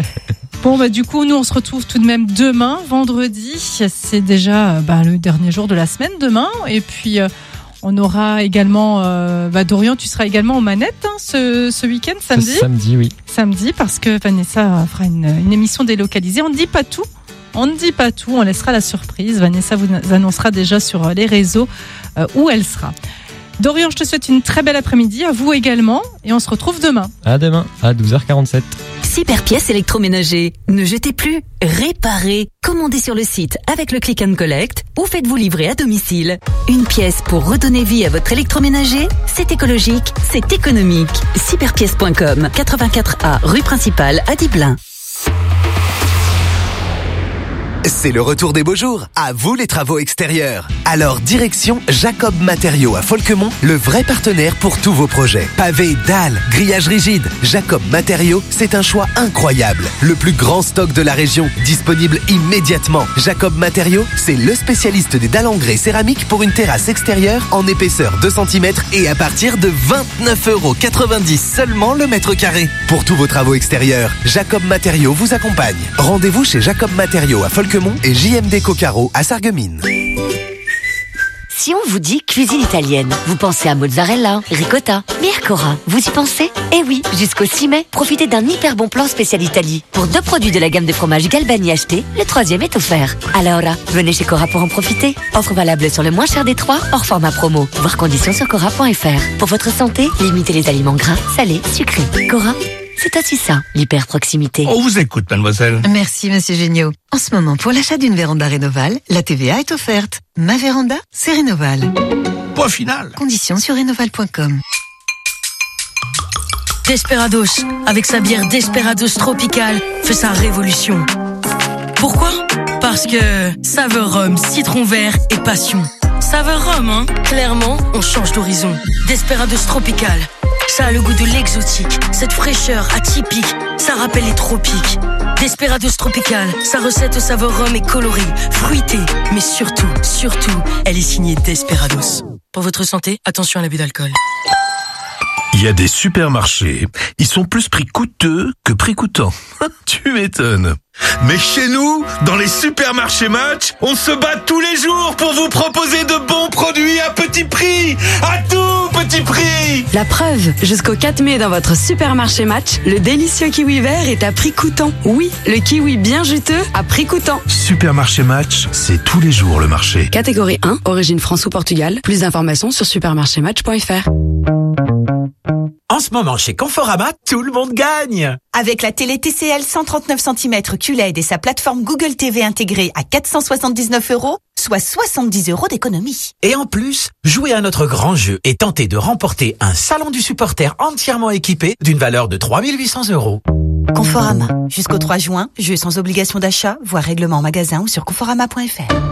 Speaker 3: Bon bah du coup nous on se retrouve tout de même demain, vendredi. C'est déjà bah, le dernier jour de la semaine demain. Et puis euh, on aura également, euh, bah, Dorian, tu seras également aux manettes hein, ce, ce week-end, samedi.
Speaker 18: Ce samedi, oui.
Speaker 3: Samedi, parce que Vanessa fera une, une émission délocalisée. On ne dit pas tout. On ne dit pas tout. On laissera la surprise. Vanessa vous annoncera déjà sur les réseaux euh, où elle sera. Dorian, je te souhaite une très belle après-midi, à vous également, et on se retrouve demain.
Speaker 1: À demain, à douze heures quarante-sept.
Speaker 18: Superpièces électroménager. Ne jetez plus, réparez. Commandez sur le site avec le click and collect ou faites-vous livrer à domicile. Une pièce pour redonner vie à votre électroménager, c'est écologique, c'est économique. Superpièces point com, quatre-vingt-quatre A, rue principale à Diblin.
Speaker 19: C'est le retour des beaux jours. À vous les travaux extérieurs. Alors direction Jacob Matériaux à Folquemont, le vrai partenaire pour tous vos projets. Pavés, dalles, grillages rigides. Jacob Matériaux, c'est un choix incroyable. Le plus grand stock de la région, disponible immédiatement. Jacob Matériaux, c'est le spécialiste des dalles en grès céramique pour une terrasse extérieure en épaisseur deux centimètres et à partir de vingt-neuf euros quatre-vingt-dix seulement le mètre carré. Pour tous vos travaux extérieurs, Jacob Matériaux vous accompagne. Rendez-vous chez Jacob Matériaux à Folquemont et J M D Cocaro à Sarreguemines.
Speaker 11: Si on vous dit cuisine italienne, vous pensez à mozzarella, ricotta. Mais à Cora, vous y pensez? Eh oui, jusqu'au six mai, profitez d'un hyper bon plan spécial Italie. Pour deux produits de la gamme de fromages Galbani achetés, le troisième est offert. Alors, venez chez Cora pour en profiter. Offre valable sur le moins cher des trois, hors format promo. Voir conditions sur cora point f r. Pour votre santé, limitez les aliments gras, salés, sucrés. Cora, c'est aussi ça, l'hyper-proximité.
Speaker 21: On vous écoute, mademoiselle.
Speaker 22: Merci, monsieur Géniaud. En ce moment, pour l'achat d'une véranda Rénoval, la T V A est offerte. Ma véranda, c'est Rénoval.
Speaker 21: Point final.
Speaker 22: Conditions sur rénoval point com.
Speaker 23: Desperados, avec sa bière Desperados Tropical, fait sa révolution. Pourquoi? Parce que saveur rhum, citron vert et passion. Saveur rhum, hein? Clairement, on change d'horizon. Desperados Tropical. Ça a le goût de l'exotique, cette fraîcheur atypique, ça rappelle les tropiques. Desperados Tropical, sa recette au saveur rhum est colorée, fruitée, mais surtout, surtout, elle est signée Desperados. Pour votre santé, attention à l'abus d'alcool.
Speaker 21: Il y a des supermarchés, ils sont plus prix coûteux que prix coûtant. Tu m'étonnes. Mais chez nous, dans les supermarchés Match, on se bat tous les jours pour vous proposer de bons produits à petit prix, à tout petit prix.
Speaker 25: La preuve, jusqu'au quatre mai dans votre supermarché Match, le délicieux kiwi vert est à prix coûtant. Oui, le kiwi bien juteux à prix coûtant.
Speaker 21: Supermarché Match, c'est tous les jours le marché.
Speaker 25: Catégorie un, origine France ou Portugal. Plus d'informations sur supermarché match point f r.
Speaker 26: En ce moment, chez Conforama, tout le monde gagne.
Speaker 28: Avec la télé T C L cent trente-neuf centimètres Q L E D et sa plateforme Google T V intégrée à quatre cent soixante-dix-neuf euros, soit soixante-dix euros d'économie.
Speaker 26: Et en plus, jouez à notre grand jeu et tentez de remporter un salon du supporter entièrement équipé d'une valeur de trois mille huit cents euros.
Speaker 28: Conforama. Jusqu'au trois juin, jeu sans obligation d'achat, voire règlement en magasin ou sur conforama point f r.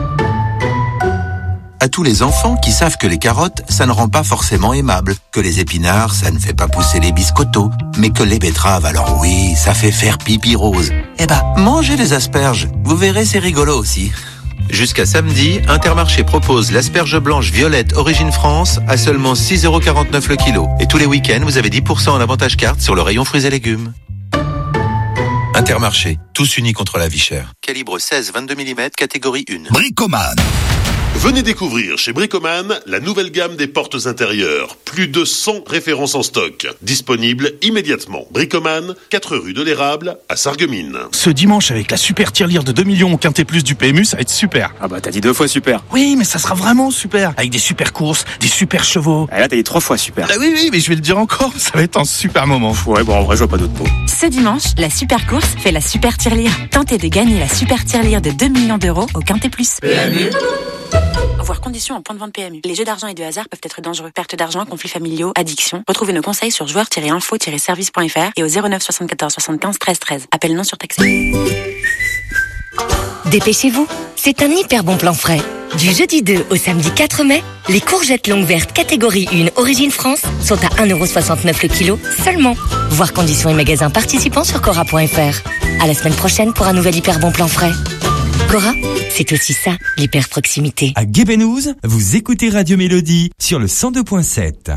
Speaker 29: À tous les enfants qui savent que les carottes, ça ne rend pas forcément aimable, que les épinards, ça ne fait pas pousser les biscottos, mais que les betteraves, alors oui, ça fait faire pipi rose. Eh ben, mangez les asperges, vous verrez, c'est rigolo aussi.
Speaker 30: Jusqu'à samedi, Intermarché propose l'asperge blanche violette Origine France à seulement six euros quarante-neuf le kilo. Et tous les week-ends, vous avez dix pour cent en avantage carte sur le rayon fruits et légumes. Intermarché, tous unis contre la vie chère. Calibre seize vingt-deux millimètres, catégorie un.
Speaker 31: Bricoman. Venez découvrir chez Bricoman la nouvelle gamme des portes intérieures. Plus de cent références en stock. Disponibles immédiatement. Bricoman, quatre rue de l'Érable, à Sarreguemines.
Speaker 21: Ce dimanche, avec la super tirelire de deux millions au Quintet Plus du P M U, ça va être super.
Speaker 32: Ah bah t'as dit deux fois super.
Speaker 21: Oui, mais ça sera vraiment super. Avec des super courses, des super chevaux.
Speaker 32: Ah là t'as dit trois fois super.
Speaker 21: Ah oui, oui, mais je vais le dire encore, ça va être un super moment.
Speaker 32: Ouais, bon en vrai je vois pas d'autres mots.
Speaker 26: Ce dimanche, la super course fait la super tirelire. Tentez de gagner la super tirelire de deux millions d'euros au Quintet Plus.
Speaker 32: P M U.
Speaker 26: Voir conditions en point de vente P M U. Les jeux d'argent et de hasard peuvent être dangereux. Perte d'argent, conflits familiaux, addiction. Retrouvez nos conseils sur joueurs tiret info tiret service point f r et au zéro neuf soixante-quatorze soixante-quinze treize treize. Appel non surtaxé.
Speaker 11: Dépêchez-vous, c'est un hyper bon plan frais. Du jeudi deux au samedi quatre mai, les courgettes longues vertes catégorie un Origine France sont à un euro soixante-neuf le kilo seulement. Voir conditions et magasins participants sur cora point f r. À la semaine prochaine pour un nouvel hyper bon plan frais. Cora, c'est aussi ça, l'hyper-proximité.
Speaker 27: À Guébénouz, vous écoutez Radio Mélodie sur le cent deux point sept.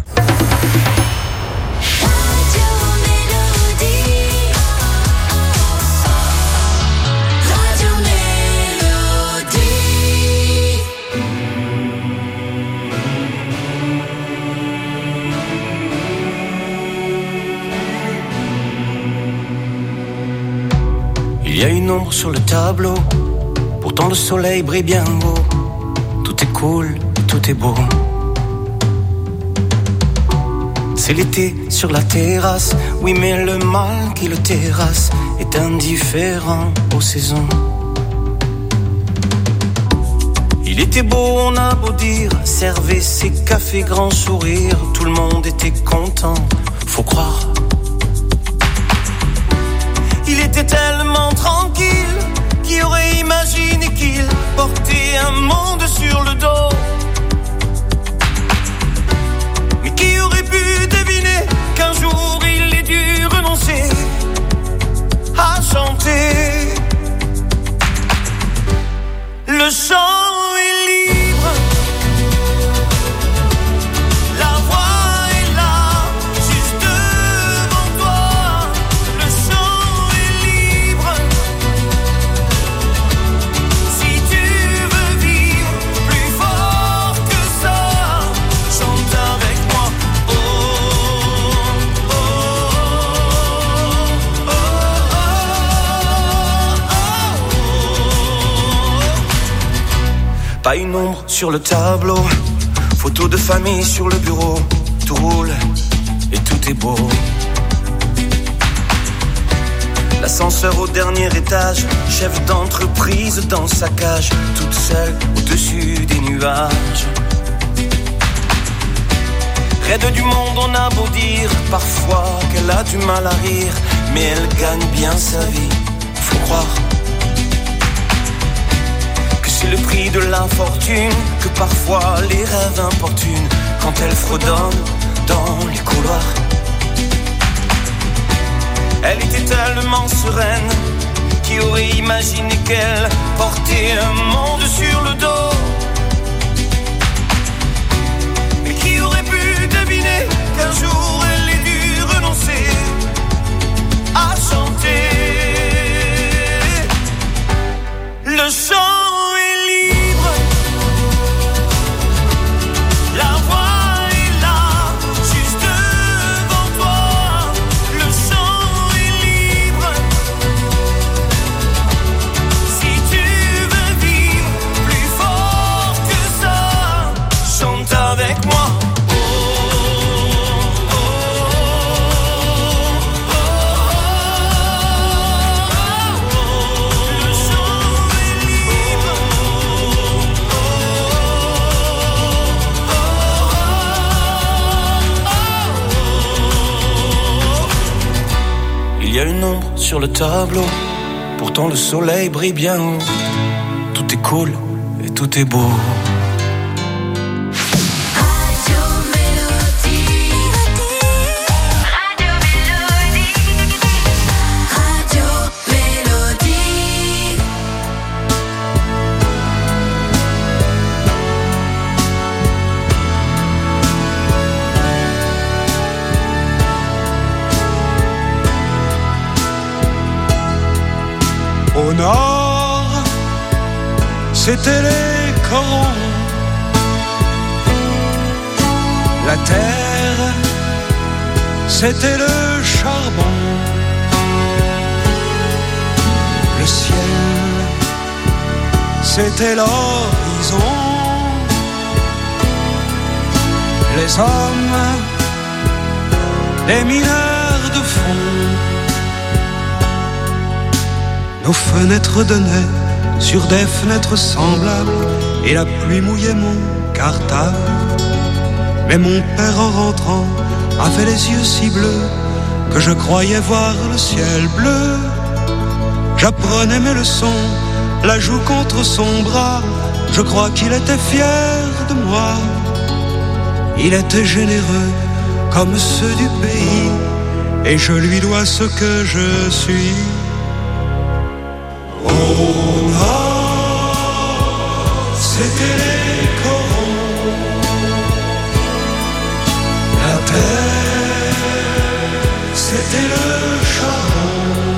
Speaker 2: Il y a une ombre sur le tableau. Pourtant le soleil brille bien haut. Tout est cool, tout est beau.
Speaker 5: C'est l'été sur la terrasse, oui mais le mal qui le terrasse est indifférent aux saisons. Il était beau, on a beau dire, servait ses cafés grand sourire, tout le monde était content, faut croire. Il était tellement tranquille, qui aurait imaginé qu'il portait un monde sur le dos. Mais qui aurait pu deviner qu'un jour il ait dû renoncer à chanter. Le chant est libre, la voix est là, juste devant toi. Le chant est libre, si tu veux vivre plus fort que ça, chante avec moi. Oh, oh, oh, oh, oh. Pas une ombre sur le tableau, photo de famille sur le bureau, tout roule et tout est beau. L'ascenseur au dernier étage, chef d'entreprise dans sa cage, toute seule au-dessus des nuages. Raide du monde, on a beau dire parfois qu'elle a du mal à rire, mais elle gagne bien sa vie, faut croire. C'est le prix de l'infortune, que parfois les rêves importunent quand elle fredonne dans les couloirs. Elle était tellement sereine, qui aurait imaginé qu'elle portait un monde sur le dos. Et qui aurait pu deviner qu'un jour elle ait dû renoncer à chanter. Le chant avec moi. Oh, oh, oh, oh, le chant est libre. Oh, oh, oh, il y a une ombre sur le tableau, pourtant le soleil brille bien haut. Tout est cool et tout est beau.
Speaker 6: Au nord, c'était les corons. La terre, c'était le charbon. Le ciel, c'était l'horizon. Les hommes, les mineurs de fond. Nos fenêtres donnaient sur des fenêtres semblables, et la pluie mouillait mon cartable. Mais mon père en rentrant avait les yeux si bleus que je croyais voir le ciel bleu. J'apprenais mes leçons, la joue contre son bras. Je crois qu'il était fier de moi. Il était généreux comme ceux du pays, et je lui dois ce que je suis. Au nord, c'était les corons. La terre, c'était le charbon.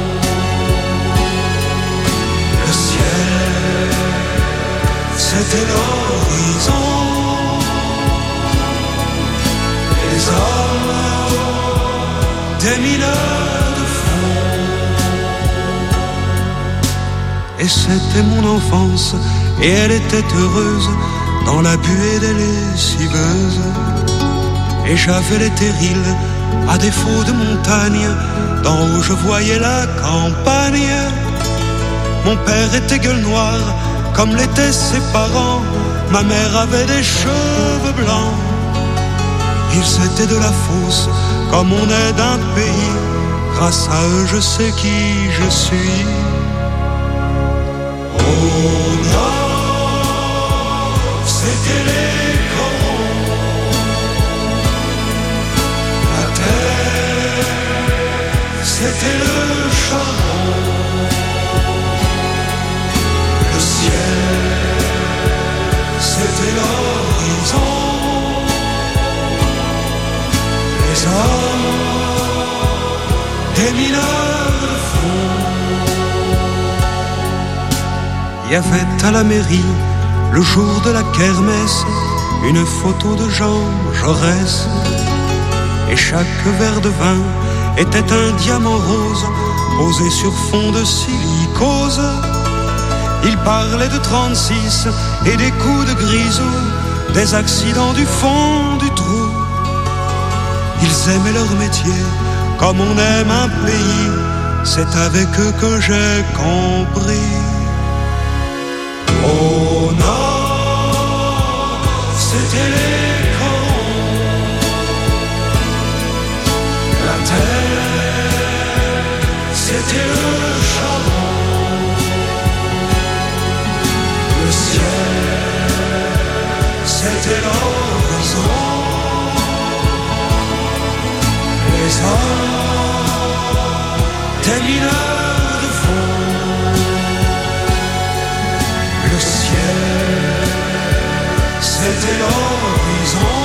Speaker 6: Le ciel, c'était l'horizon. Les hommes, des mineurs de fond. Et c'était mon enfance, et elle était heureuse dans la buée des lessiveuses. et j'avais les terrils, à défaut de montagne, d'en haut je voyais la campagne. Mon père était gueule noire, comme l'étaient ses parents, ma mère avait des cheveux blancs. Ils étaient de la fosse, comme on est d'un pays, grâce à eux je sais qui je suis. Au nord, c'était les corons, la terre, c'était le charbon, le ciel, c'était l'horizon, les hommes, des mineurs de fond. Il y avait à la mairie, le jour de la kermesse, une photo de Jean Jaurès. Et chaque verre de vin était un diamant rose, posé sur fond de silicose. Il parlait de trente-six et des coups de grisou, des accidents du fond du trou. Ils aimaient leur métier comme on aime un pays, c'est avec eux que j'ai compris. Au nord, c'était les corons, la terre, c'était le charbon, le ciel, c'était l'horizon, les hommes, des mineurs de fond. Le ciel, c'était l'horizon,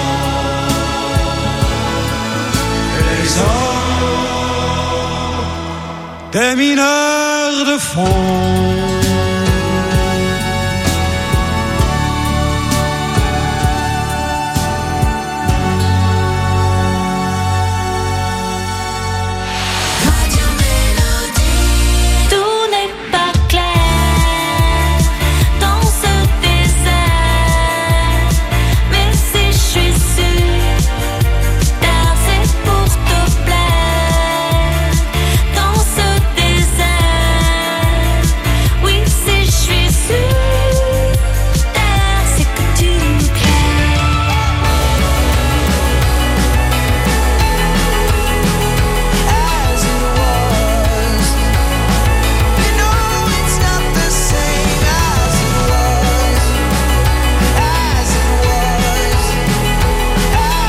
Speaker 6: les hommes, des mineurs de fond.